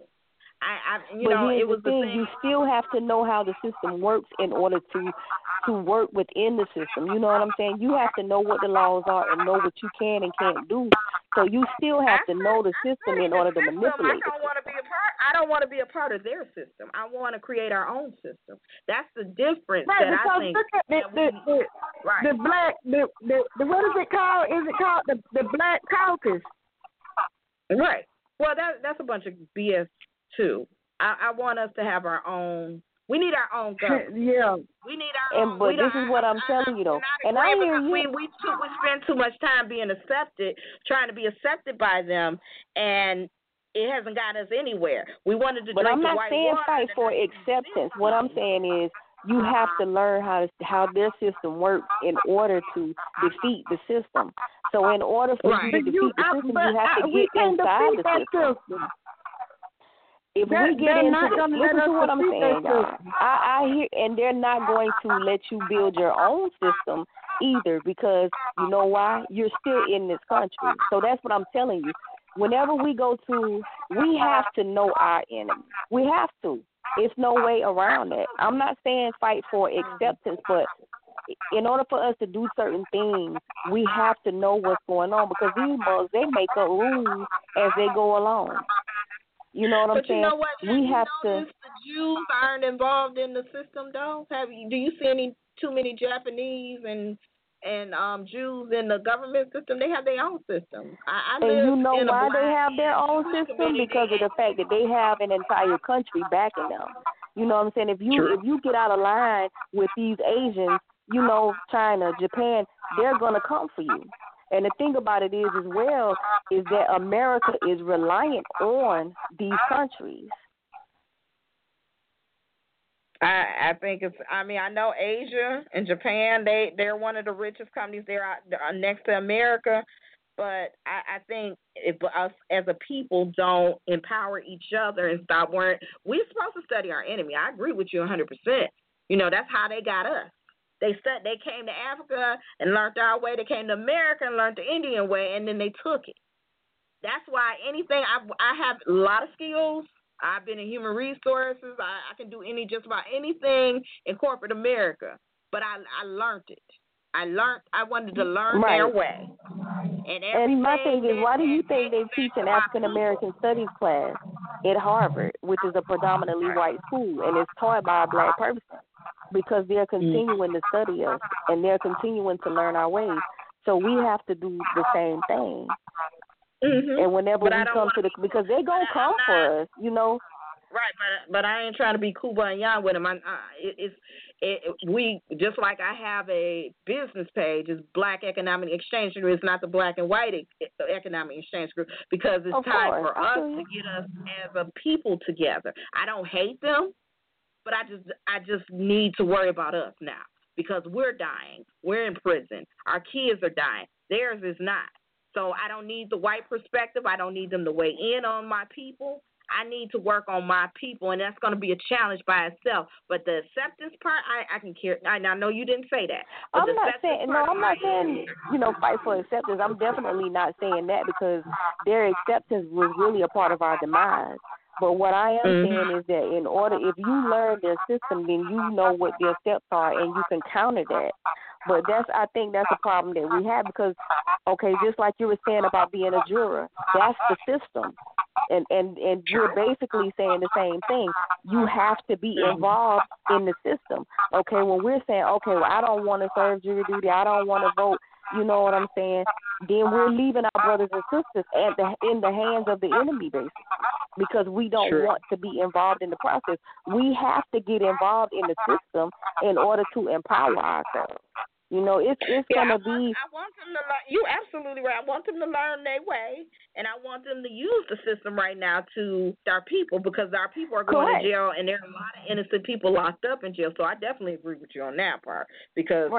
It was the thing. You still have to know how the system works in order to work within the system. You know what I'm saying? You have to know what the laws are and know what you can and can't do. So you still have to know the system in order to manipulate it. I don't want to be a part of their system. I want to create our own system. That's the difference that I think. Look at the black, what is it called? Is it called the Black Caucus? Right. Well, that's a bunch of BS too. I want us to have our own. We need our own government. Yeah. We need our own. But this is what I'm telling you, though. And I hear you. We spend too much time being accepted, trying to be accepted by them, and it hasn't got us anywhere. We wanted to. But I'm not saying fight for acceptance. What I'm saying is, you have to learn how their system works in order to defeat the system. So in order for you to defeat the system, you have to get inside the system. If we get listen to what I'm saying, y'all. I hear, and they're not going to let you build your own system either, because you know why? You're still in this country. So that's what I'm telling you. Whenever we we have to know our enemy. We have to. It's no way around that. I'm not saying fight for acceptance, but in order for us to do certain things, we have to know what's going on, because these bugs, they make up rules as they go along. You know what I'm saying? You know what? We have to. The Jews aren't involved in the system, though. Do you see too many Japanese and Jews in the government system? They have their own system. And you know why they have their own system? Because of the fact that they have an entire country backing them. You know what I'm saying? If you get out of line with these Asians, you know, China, Japan, they're gonna come for you. And the thing about it is, as well, is that America is reliant on these countries. I think it's. I mean, I know Asia and Japan. They're one of the richest companies. They're next to America. But I think if us as a people don't empower each other and stop worrying, we're supposed to study our enemy. I agree with you 100%. You know, that's how they got us. They came to Africa and learned our way. They came to America and learned the Indian way, and then they took it. That's why anything I have a lot of skills. I've been in human resources. I can do just about anything in corporate America. But I learned it. I wanted to learn their way. And my thing is, why do you think they teach an African American studies class at Harvard, which is a predominantly white school, and it's taught by a black person? Because they're continuing to study us, and they're continuing to learn our ways. So we have to do the same thing. Mm-hmm. And whenever we come to because they're going to come for us, you know. Right, but I ain't trying to be Kumbaya with them. We just like I have a business page. It's Black Economic Exchange Group. It's not the Black and White Economic Exchange Group because it's time for us to get us as a people together. I don't hate them, but I just need to worry about us now because we're dying. We're in prison. Our kids are dying. Theirs is not. So I don't need the white perspective. I don't need them to weigh in on my people. I need to work on my people, and that's going to be a challenge by itself. But the acceptance part, I can care. I know you didn't say that. I'm not saying, fight for acceptance. I'm definitely not saying that because their acceptance was really a part of our demise. But what I am saying is that in order, if you learn their system, then you know what their steps are, and you can counter that. But I think that's a problem that we have because, okay, just like you were saying about being a juror, that's the system. And you're basically saying the same thing. You have to be involved in the system. Okay, when we're saying, okay, well, I don't want to serve jury duty, I don't want to vote, you know what I'm saying, then we're leaving our brothers and sisters in the hands of the enemy, basically, because we don't want to be involved in the process. We have to get involved in the system in order to empower ourselves. You know, it's going to be. I want them to learn. You're absolutely right. I want them to learn their way, and I want them to use the system right now to our people because our people are going to jail, and there are a lot of innocent people locked up in jail. So I definitely agree with you on that part because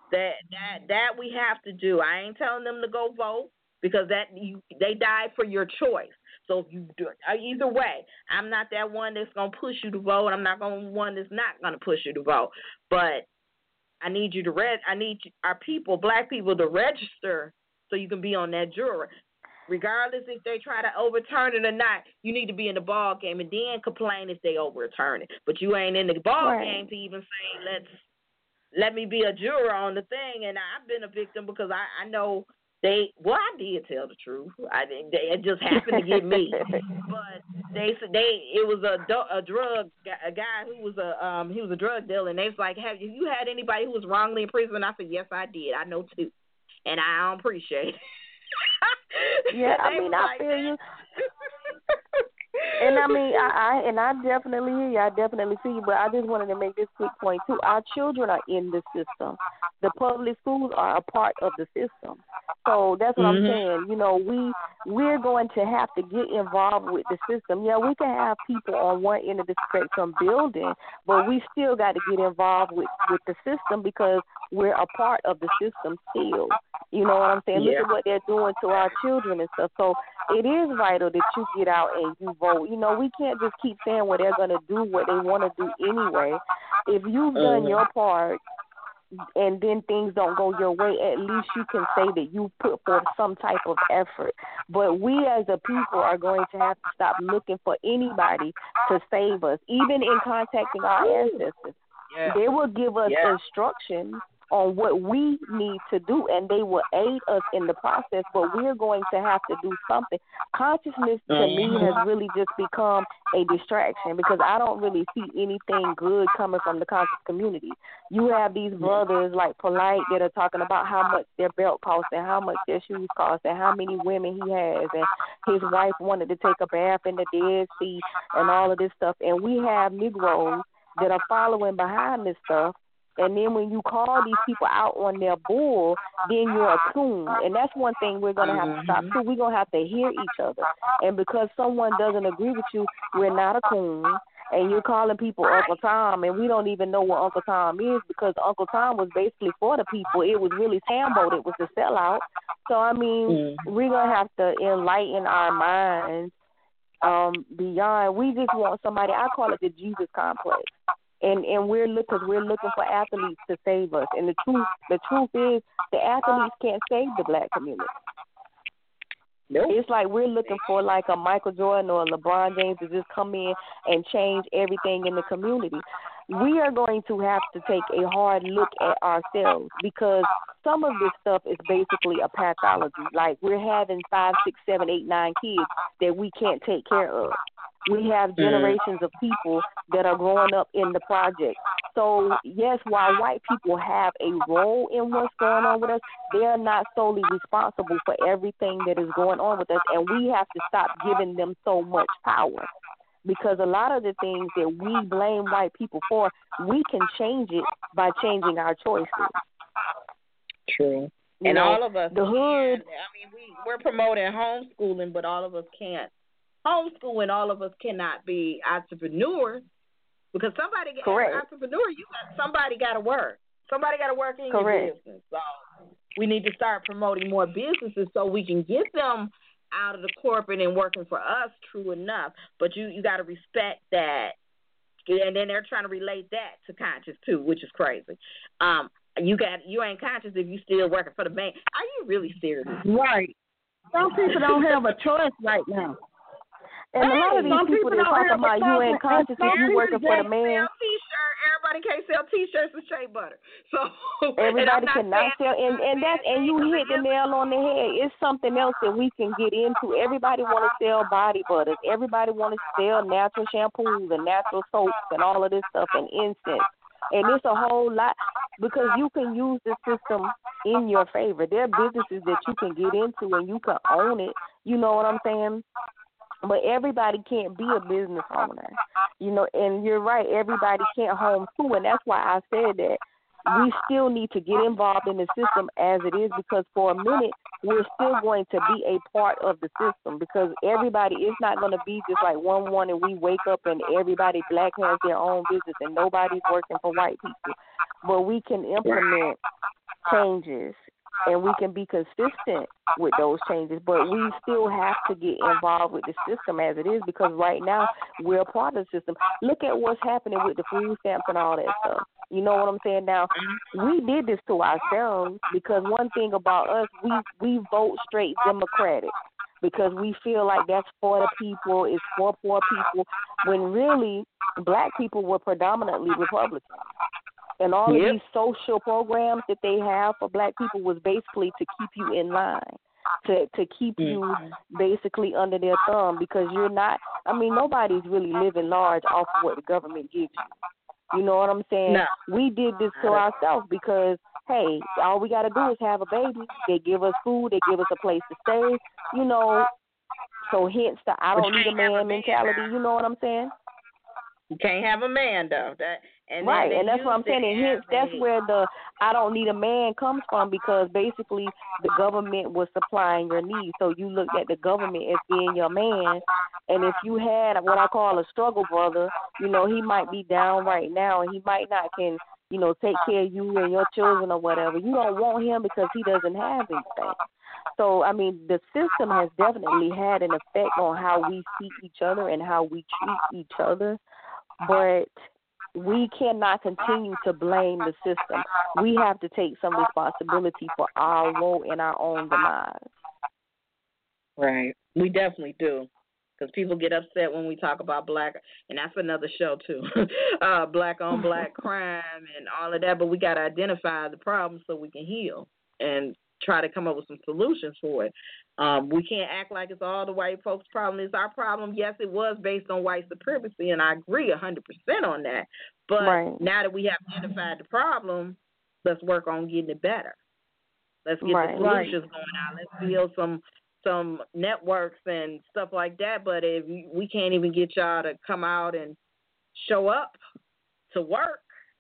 that we have to do. I ain't telling them to go vote because they died for your choice. So if you do it, either way, I'm not that one that's going to push you to vote. I'm not one that's not going to push you to vote, but I need you to I need our people, black people, to register so you can be on that jury. Regardless if they try to overturn it or not, you need to be in the ball game and then complain if they overturn it. But you ain't in the ball game to even say, let me be a juror on the thing. And I've been a victim because I know I did tell the truth. It just happened to get me. But it was a guy who was he was a drug dealer, and they was like, have you had anybody who was wrongly in prison? I said, yes, I did. I know two, and I don't appreciate it. Yeah, I mean, I feel you. And I mean, I definitely hear you. I definitely see you. But I just wanted to make this quick point too. Our children are in the system. The public schools are a part of the system. So that's what I'm saying. You know, we're going to have to get involved with the system. Yeah, we can have people on one end of the spectrum building, but we still got to get involved with the system because we're a part of the system still. You know what I'm saying? Look at what they're doing to our children and stuff. So it is vital that you get out and you vote. You know, we can't just keep saying what they're going to do, what they want to do anyway. If you've done your part and then things don't go your way, at least you can say that you put forth some type of effort. But we as a people are going to have to stop looking for anybody to save us, even in contacting our ancestors. They will give us instructions on what we need to do, and they will aid us in the process, but we're going to have to do something. Consciousness, to me, has really just become a distraction because I don't really see anything good coming from the conscious community. You have these brothers like Polite that are talking about how much their belt costs and how much their shoes cost and how many women he has, and his wife wanted to take a bath in the Dead Sea and all of this stuff. And we have Negroes that are following behind this stuff. And then when you call these people out on their bull, then you're a coon. And that's one thing we're going to have to stop, too. We're going to have to hear each other. And because someone doesn't agree with you, we're not a coon. And you're calling people Uncle Tom, and we don't even know what Uncle Tom is because Uncle Tom was basically for the people. It was really Sambo that was the sellout. So, I mean, we're going to have to enlighten our minds beyond. We just want somebody, I call it the Jesus complex. And we're looking for athletes to save us. And the truth is, the athletes can't save the black community. Nope. It's like we're looking for like a Michael Jordan or a LeBron James to just come in and change everything in the community. We are going to have to take a hard look at ourselves, because some of this stuff is basically a pathology. Like, we're having 5, 6, 7, 8, 9 kids that we can't take care of. We have generations of people that are growing up in the project. So, yes, while white people have a role in what's going on with us, they are not solely responsible for everything that is going on with us, and we have to stop giving them so much power. Because a lot of the things that we blame white people for, we can change it by changing our choices. True. And all of us, the hood. We're promoting homeschooling, but all of us can't homeschool, and all of us cannot be entrepreneurs, because somebody, as an entrepreneur, somebody got to work. Somebody got to work in your business. So we need to start promoting more businesses so we can get them out of the corporate and working for us. True enough, but you got to respect that, and then they're trying to relate that to conscious too, which is crazy. You ain't conscious if you still working for the bank. Are you really serious? Right. Some people don't have a choice right now. And a lot of these people that talk about you ain't conscious if you working for the man. Everybody can't sell T-shirts with shea butter. So everybody cannot sell, and you hit the nail on the head. It's something else that we can get into. Everybody want to sell body butters. Everybody want to sell natural shampoos and natural soaps and all of this stuff and incense. And it's a whole lot, because you can use the system in your favor. There are businesses that you can get into and you can own it. You know what I'm saying? But everybody can't be a business owner, and you're right, everybody can't homeschool, and that's why I said that we still need to get involved in the system as it is, because for a minute, we're still going to be a part of the system, because everybody is not going to be just like one and we wake up and everybody black has their own business and nobody's working for white people. But we can implement changes, and we can be consistent with those changes, but we still have to get involved with the system as it is, because right now we're a part of the system. Look at what's happening with the food stamps and all that stuff. You know what I'm saying? Now, we did this to ourselves, because one thing about us, we vote straight Democratic, because we feel like that's for the people, it's for poor people, when really black people were predominantly Republican. And all of these social programs that they have for black people was basically to keep you in line, to keep you basically under their thumb, because you're not, nobody's really living large off of what the government gives you. You know what I'm saying? No. We did this to ourselves because, hey, all we got to do is have a baby. They give us food. They give us a place to stay, So hence the I don't need a man mentality. You know what I'm saying? You can't have a man, though. And that's what I'm saying. And hence, that's where the I don't need a man comes from, because basically the government was supplying your needs. So you looked at the government as being your man. And if you had what I call a struggle brother, he might be down right now and he might not can, take care of you and your children or whatever. You don't want him because he doesn't have anything. So, the system has definitely had an effect on how we see each other and how we treat each other. But we cannot continue to blame the system. We have to take some responsibility for our role in our own demise. Right. We definitely do. Because people get upset when we talk about black, and that's another show too, black on black crime and all of that. But we got to identify the problem so we can heal and try to come up with some solutions for it. We can't act like it's all the white folks' problem. It's our problem. Yes, it was based on white supremacy, and I agree 100% on that. But now that we have identified the problem, let's work on getting it better. Let's get the solutions going out. Let's build some networks and stuff like that. But if we can't even get y'all to come out and show up to work,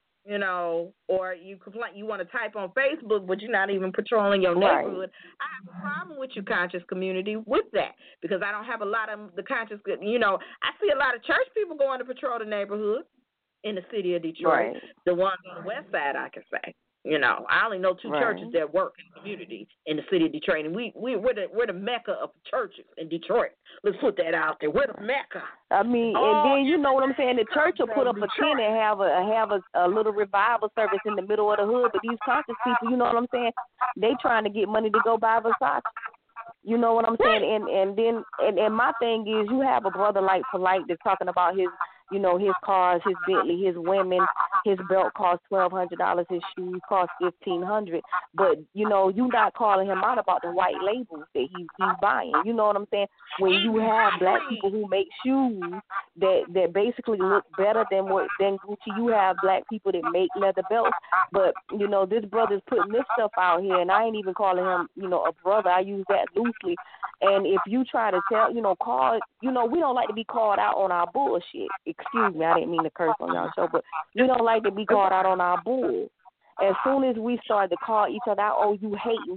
or you complain, you want to type on Facebook, but you're not even patrolling your neighborhood. I have a problem with you, conscious community, with that, because I don't have a lot of the conscious, I see a lot of church people going to patrol the neighborhood in the city of Detroit, the ones on the west side, I can say. You know, I only know two Right. churches that work in the community in the city of Detroit, and we're the mecca of churches in Detroit. Let's put that out there. We're the mecca. I mean, and then you know what I'm saying. The church will put up a tent and have a little revival service in the middle of the hood. But these conscious people, you know what I'm saying, they trying to get money to go buy Versace. You know what I'm saying? And then my thing is, you have a brother like Polite that's talking about his, you know, his cars, his Bentley, his women, his belt costs $1,200, his shoes cost $1,500. But you know, you not calling him out about the white labels that he's buying. You know what I'm saying? When you have black people who make shoes that basically look better than Gucci, you have black people that make leather belts. But you know, this brother's putting this stuff out here, and I ain't even calling him, you know, a brother. I use that loosely. And if you try to tell, you know, call, you know, we don't like to be called out on our bullshit. Excuse me, I didn't mean to curse on y'all show, but we don't like to be called out on our bull. As soon as we start to call each other out, oh, you hating,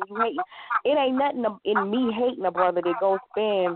it ain't nothing in me hating a brother that goes spend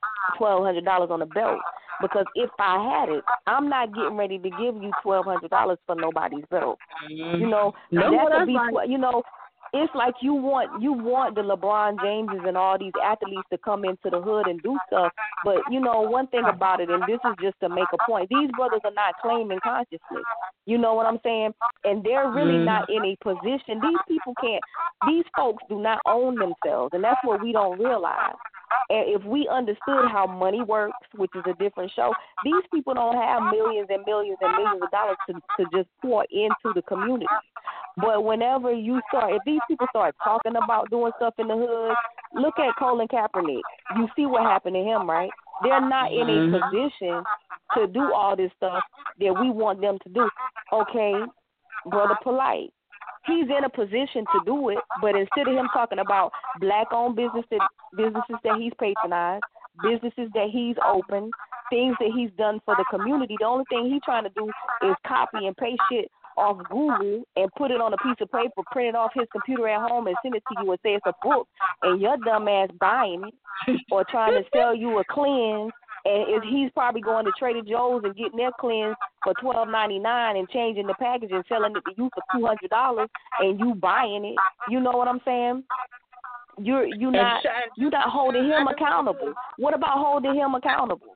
$1,200 on a belt. Because if I had it, I'm not getting ready to give you $1,200 for nobody's belt. You know, that could be, you know. It's like you want the LeBron Jameses and all these athletes to come into the hood and do stuff. But, you know, one thing about it, and this is just to make a point, these brothers are not claiming consciousness. You know what I'm saying? And they're really not in a position. These folks do not own themselves, and that's what we don't realize. And if we understood how money works, which is a different show, these people don't have millions and millions and millions of dollars to just pour into the community. But whenever if these people start talking about doing stuff in the hood, look at Colin Kaepernick. You see what happened to him, right? They're not in a position to do all this stuff that we want them to do. Okay, Brother Polite. He's in a position to do it, but instead of him talking about black-owned businesses that he's patronized, businesses that he's opened, things that he's done for the community, the only thing he's trying to do is copy and paste shit off Google and put it on a piece of paper, print it off his computer at home and send it to you and say it's a book, and your dumb ass buying it or trying to sell you a cleanse. And he's probably going to Trader Joe's and getting their cleanse for $12.99 and changing the package and selling it to you for $200, and you buying it. You know what I'm saying? You're not holding him accountable. What about holding him accountable?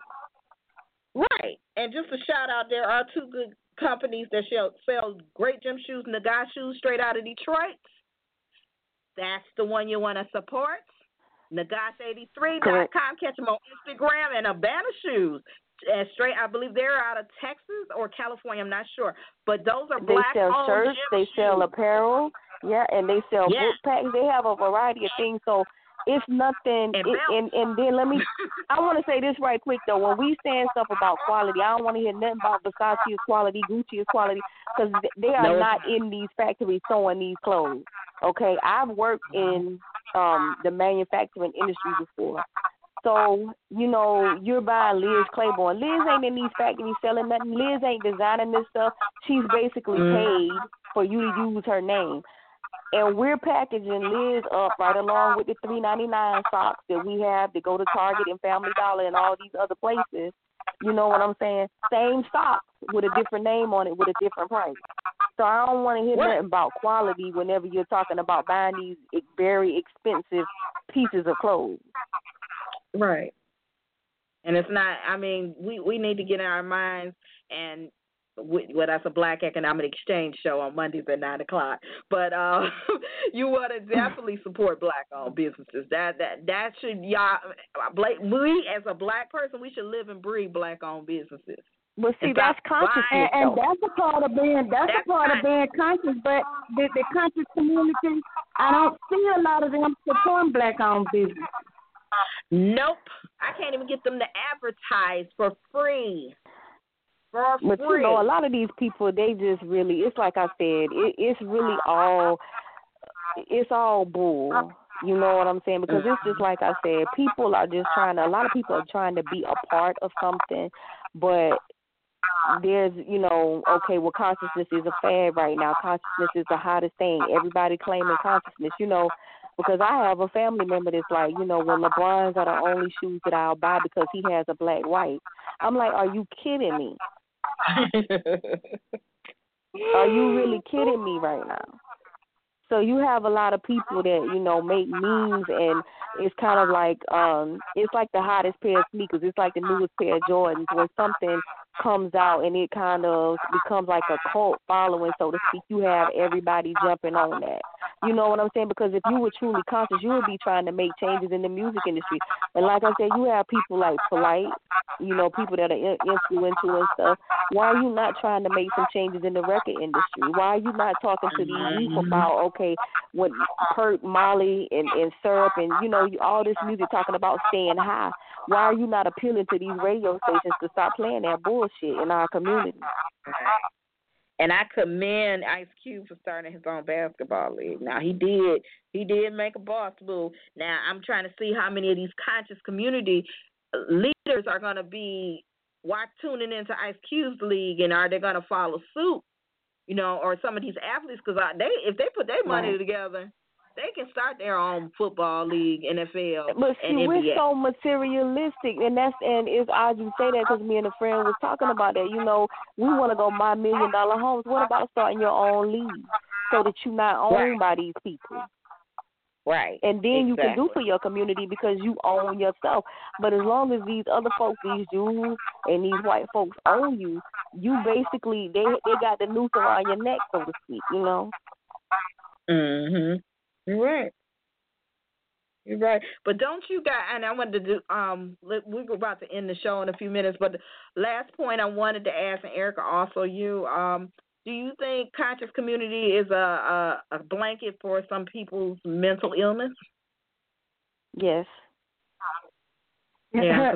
Right. And just a shout out, there are two good companies that sell great gym shoes, Naga shoes, straight out of Detroit. That's the one you want to support. Nagas83.com. Catch them on Instagram. And Urbana Shoes, straight, I believe they're out of Texas or California. I'm not sure, but those are black-owned. They sell shirts. They sell apparel. Yeah, and they sell book packs. They have a variety of things. So it's nothing. And then I want to say this right quick though. When we saying stuff about quality, I don't want to hear nothing about Versace is quality, Gucci is quality, because they are not in these factories sewing these clothes. Okay, I've worked in the manufacturing industry before. So, you know, you're buying Liz Claiborne. Liz ain't in these factories selling nothing. Liz ain't designing this stuff. She's basically paid for you to use her name. And we're packaging Liz up right along with the $3.99 socks that we have that go to Target and Family Dollar and all these other places. You know what I'm saying? Same socks with a different name on it with a different price. So I don't want to hear nothing about quality whenever you're talking about buying these very expensive pieces of clothes. Right. And it's not, I mean, we need to get in our minds, and that's a Black Economic Exchange show on Mondays at 9 o'clock. But you want to definitely support Black-owned businesses. That should, y'all, we as a Black person, we should live and breathe Black-owned businesses. Well, see, that's consciousness, and that's a part of being conscious. But the conscious community, I don't see a lot of them supporting Black-owned business. Nope, I can't even get them to advertise for free. But you know, a lot of these people, they just really, it's like I said, it's really all bull. You know what I'm saying? Because it's just like I said, people are just a lot of people are trying to be a part of something, but there's, you know, okay, well, consciousness is a fad right now. Consciousness is the hottest thing. Everybody claiming consciousness, you know, because I have a family member that's like, you know, well, LeBron's are the only shoes that I'll buy because he has a black white. I'm like, are you kidding me? Are you really kidding me right now? So you have a lot of people that, make memes, and it's kind of like it's like the hottest pair of sneakers. It's like the newest pair of Jordans. When something comes out and it kind of becomes like a cult following, so to speak, you have everybody jumping on that. You know what I'm saying? Because if you were truly conscious, you would be trying to make changes in the music industry. And like I said, you have people like Polite, people that are influential and stuff. Why are you not trying to make some changes in the record industry? Why are you not talking to these youth about, okay, what Kurt, Molly, and Syrup, and, all this music talking about staying high? Why are you not appealing to these radio stations to stop playing that bullshit in our community? And I commend Ice Cube for starting his own basketball league. Now, he did make a boss move. Now, I'm trying to see how many of these conscious community leaders are going to be tuning into Ice Cube's league, and are they going to follow suit, or some of these athletes, because if they put their money together, they can start their own football league, NFL, but see, and NBA. we're so materialistic, and it's odd you say that, because me and a friend was talking about that. We want to go buy $1 million homes. What about starting your own league so that you're not owned by these people? Right. And then you can do for your community because you own yourself. But as long as these other folks, these Jews and these white folks own you, you basically, they got the noose around your neck, so to speak, Mm-hmm. You're right. You're right. But don't you guys, and I wanted to do, we were about to end the show in a few minutes, but the last point I wanted to ask, and Erica, also you, do you think conscious community is a blanket for some people's mental illness? Yes. Yeah,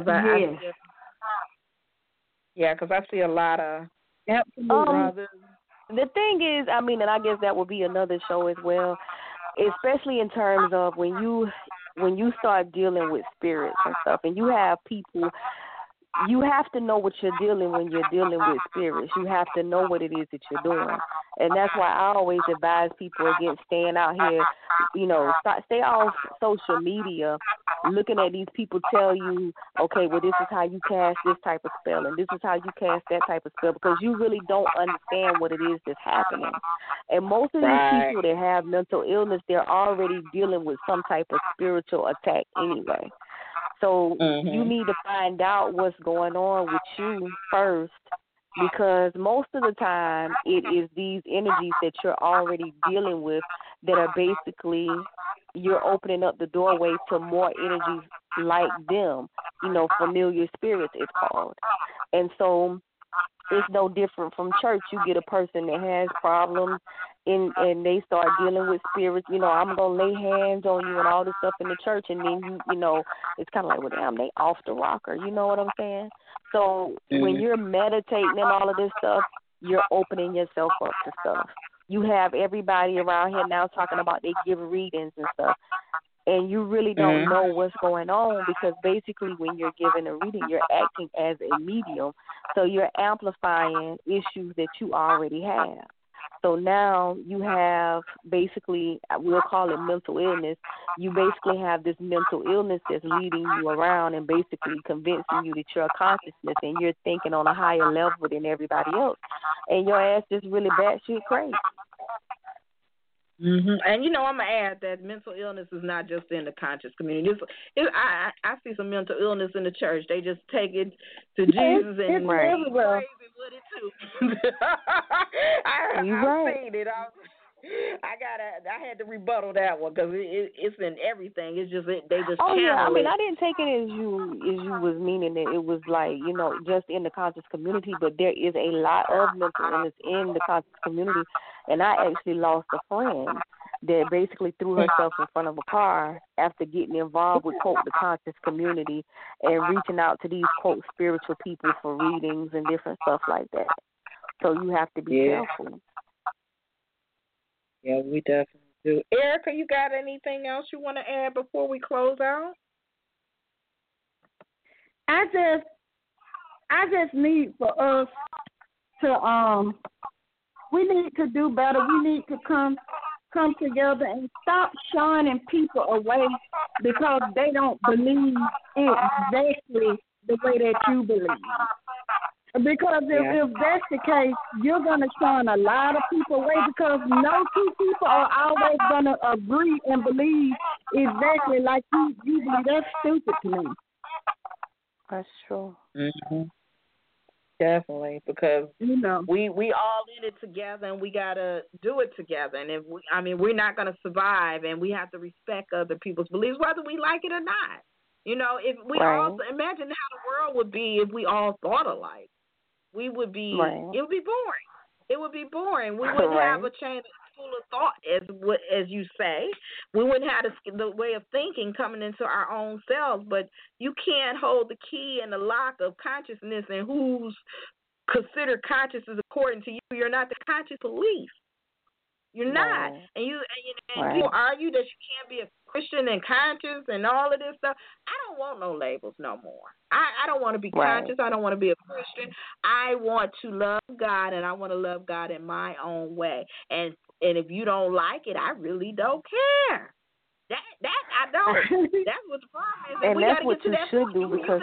because I see a lot of brothers. The thing is, and I guess that would be another show as well, especially in terms of when you start dealing with spirits and stuff, and you have people, you have to know what you're dealing when you're dealing with spirits. You have to know what it is that you're doing. And that's why I always advise people against staying out here, stay off social media, looking at these people tell you, okay, well, this is how you cast this type of spell, and this is how you cast that type of spell, because you really don't understand what it is that's happening. And most of these people that have mental illness, they're already dealing with some type of spiritual attack anyway. So you need to find out what's going on with you first, because most of the time it is these energies that you're already dealing with that are basically, you're opening up the doorway to more energies like them, familiar spirits it's called. And so it's no different from church. You get a person that has problems and they start dealing with spirits, I'm going to lay hands on you and all this stuff in the church, and then it's kind of like, well, damn, they off the rocker, you know what I'm saying? So when you're meditating and all of this stuff, you're opening yourself up to stuff. You have everybody around here now talking about they give readings and stuff, and you really don't know what's going on, because basically when you're giving a reading, you're acting as a medium, so you're amplifying issues that you already have. So now you have basically, we'll call it mental illness. You basically have this mental illness that's leading you around and basically convincing you that you're a consciousness and you're thinking on a higher level than everybody else. And your ass is really batshit crazy. And I'm gonna add that mental illness is not just in the conscious community. I see some mental illness in the church. They just take it to Jesus and it's everywhere. crazy with it too. I've seen it. I had to rebuttal that one because it's in everything. It's just they just. Oh yeah, it. I didn't take it as you was meaning that it was like just in the conscious community, but there is a lot of mental illness in the conscious community. And I actually lost a friend that basically threw herself in front of a car after getting involved with, quote, the conscious community and reaching out to these, quote, spiritual people for readings and different stuff like that. So you have to be careful. Yeah, we definitely do. Erica, you got anything else you want to add before we close out? I just need for us to we need to do better. We need to come together and stop shunning people away because they don't believe exactly the way that you believe. Because if that's the case, you're going to turn a lot of people away because no two people are always going to agree and believe exactly like you believe. That's stupid to me. That's true. Mm-hmm. Definitely, because we all in it together, and we gotta do it together. And we're not gonna survive, and we have to respect other people's beliefs, whether we like it or not. If we all imagine how the world would be if we all thought alike, we would be. It would be boring. It would be boring. We wouldn't have a chain full of thought, as you say. We wouldn't have the way of thinking coming into our own selves. But you can't hold the key and the lock of consciousness and who's considered conscious is according to you. You're not the conscious police. You're not. And people argue that you can't be a Christian and conscious and all of this stuff. I don't want no labels no more. I don't want to be conscious. I don't want to be a Christian. I want to love God, and I want to love God in my own way. And if you don't like it, I really don't care. That I don't. That's what the problem is. And that's what you should do because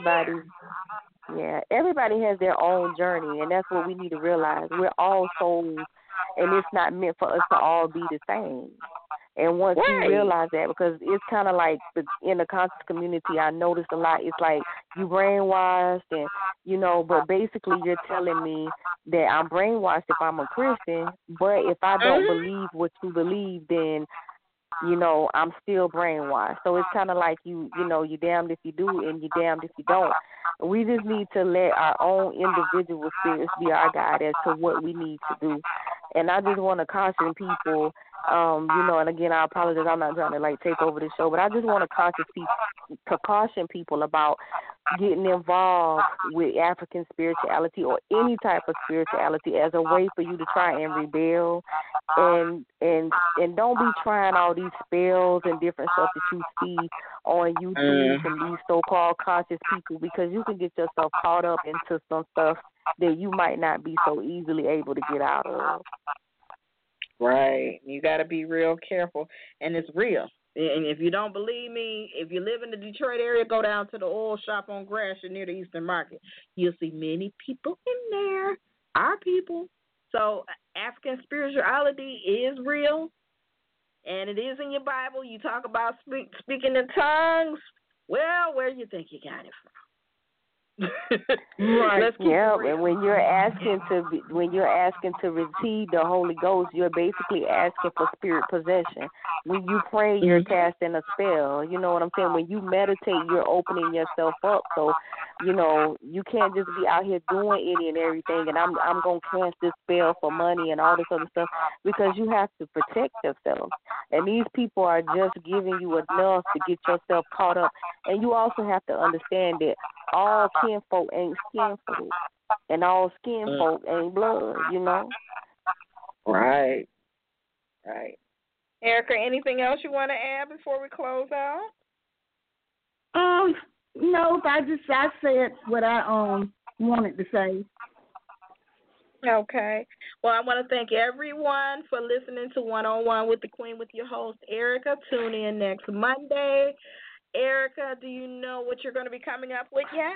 everybody has their own journey, and that's what we need to realize. We're all souls, and it's not meant for us to all be the same. And once you realize that, because it's kind of like in the conscious community, I noticed a lot. It's like you brainwashed, and but basically you're telling me that I'm brainwashed if I'm a Christian, but if I don't believe what you believe, then I'm still brainwashed. So it's kind of like you're damned if you do and you're damned if you don't. We just need to let our own individual spirits be our guide as to what we need to do. And I just want to caution people, and again, I apologize. I'm not trying to take over the show, but I just want to caution people about getting involved with African spirituality or any type of spirituality as a way for you to try and rebel, and don't be trying all these spells and different stuff that you see on YouTube from these so-called conscious people, because you can get yourself caught up into some stuff that you might not be so easily able to get out of. Right. You got to be real careful, and it's real. And if you don't believe me, if you live in the Detroit area, go down to the oil shop on Gratiot near the Eastern Market. You'll see many people in there, our people. So African spirituality is real, and it is in your Bible. You talk about speaking in tongues. Well, where do you think you got it from? Right. Yeah, and when you're asking to receive the Holy Ghost, you're basically asking for spirit possession. When you pray, you're casting a spell. You know what I'm saying? When you meditate, you're opening yourself up. So, you can't just be out here doing any and everything. And I'm gonna cast this spell for money and all this other stuff, because you have to protect yourself. And these people are just giving you enough to get yourself caught up. And you also have to understand that all kinfolk ain't skin folk, and all skin folk ain't blood, Right. Erica, anything else you want to add before we close out? No, I said what I wanted to say. Okay. Well, I want to thank everyone for listening to 101 with the Queen with your host, Erica. Tune in next Monday. Erica, do you know what you're going to be coming up with yet?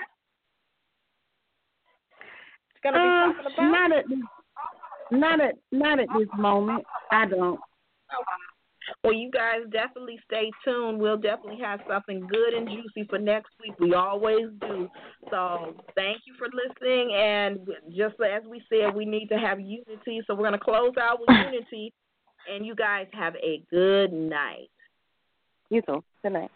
It's going to be talking about? Not at this moment. I don't. Okay. Well, you guys definitely stay tuned. We'll definitely have something good and juicy for next week. We always do. So thank you for listening. And just as we said, we need to have unity. So we're going to close out with unity. And you guys have a good night. You too. Good night.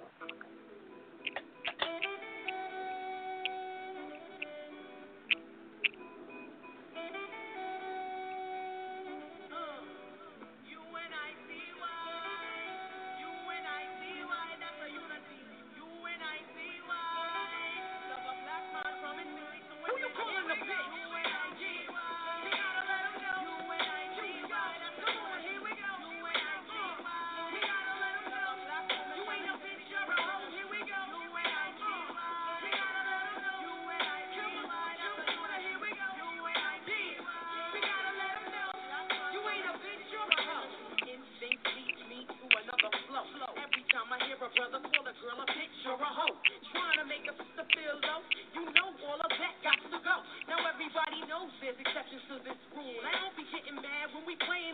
Brother, call a girl a bitch or a hoe. Trying to make a sister feel low. You know all of that got to go.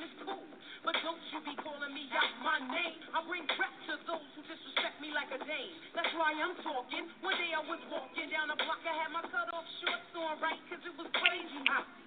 is cool. But don't you be calling me out my name. I bring rap to those who disrespect me like a dame. That's why I'm talking. One day I was walking down the block. I had my cut off shorts on right, cause it was crazy hot.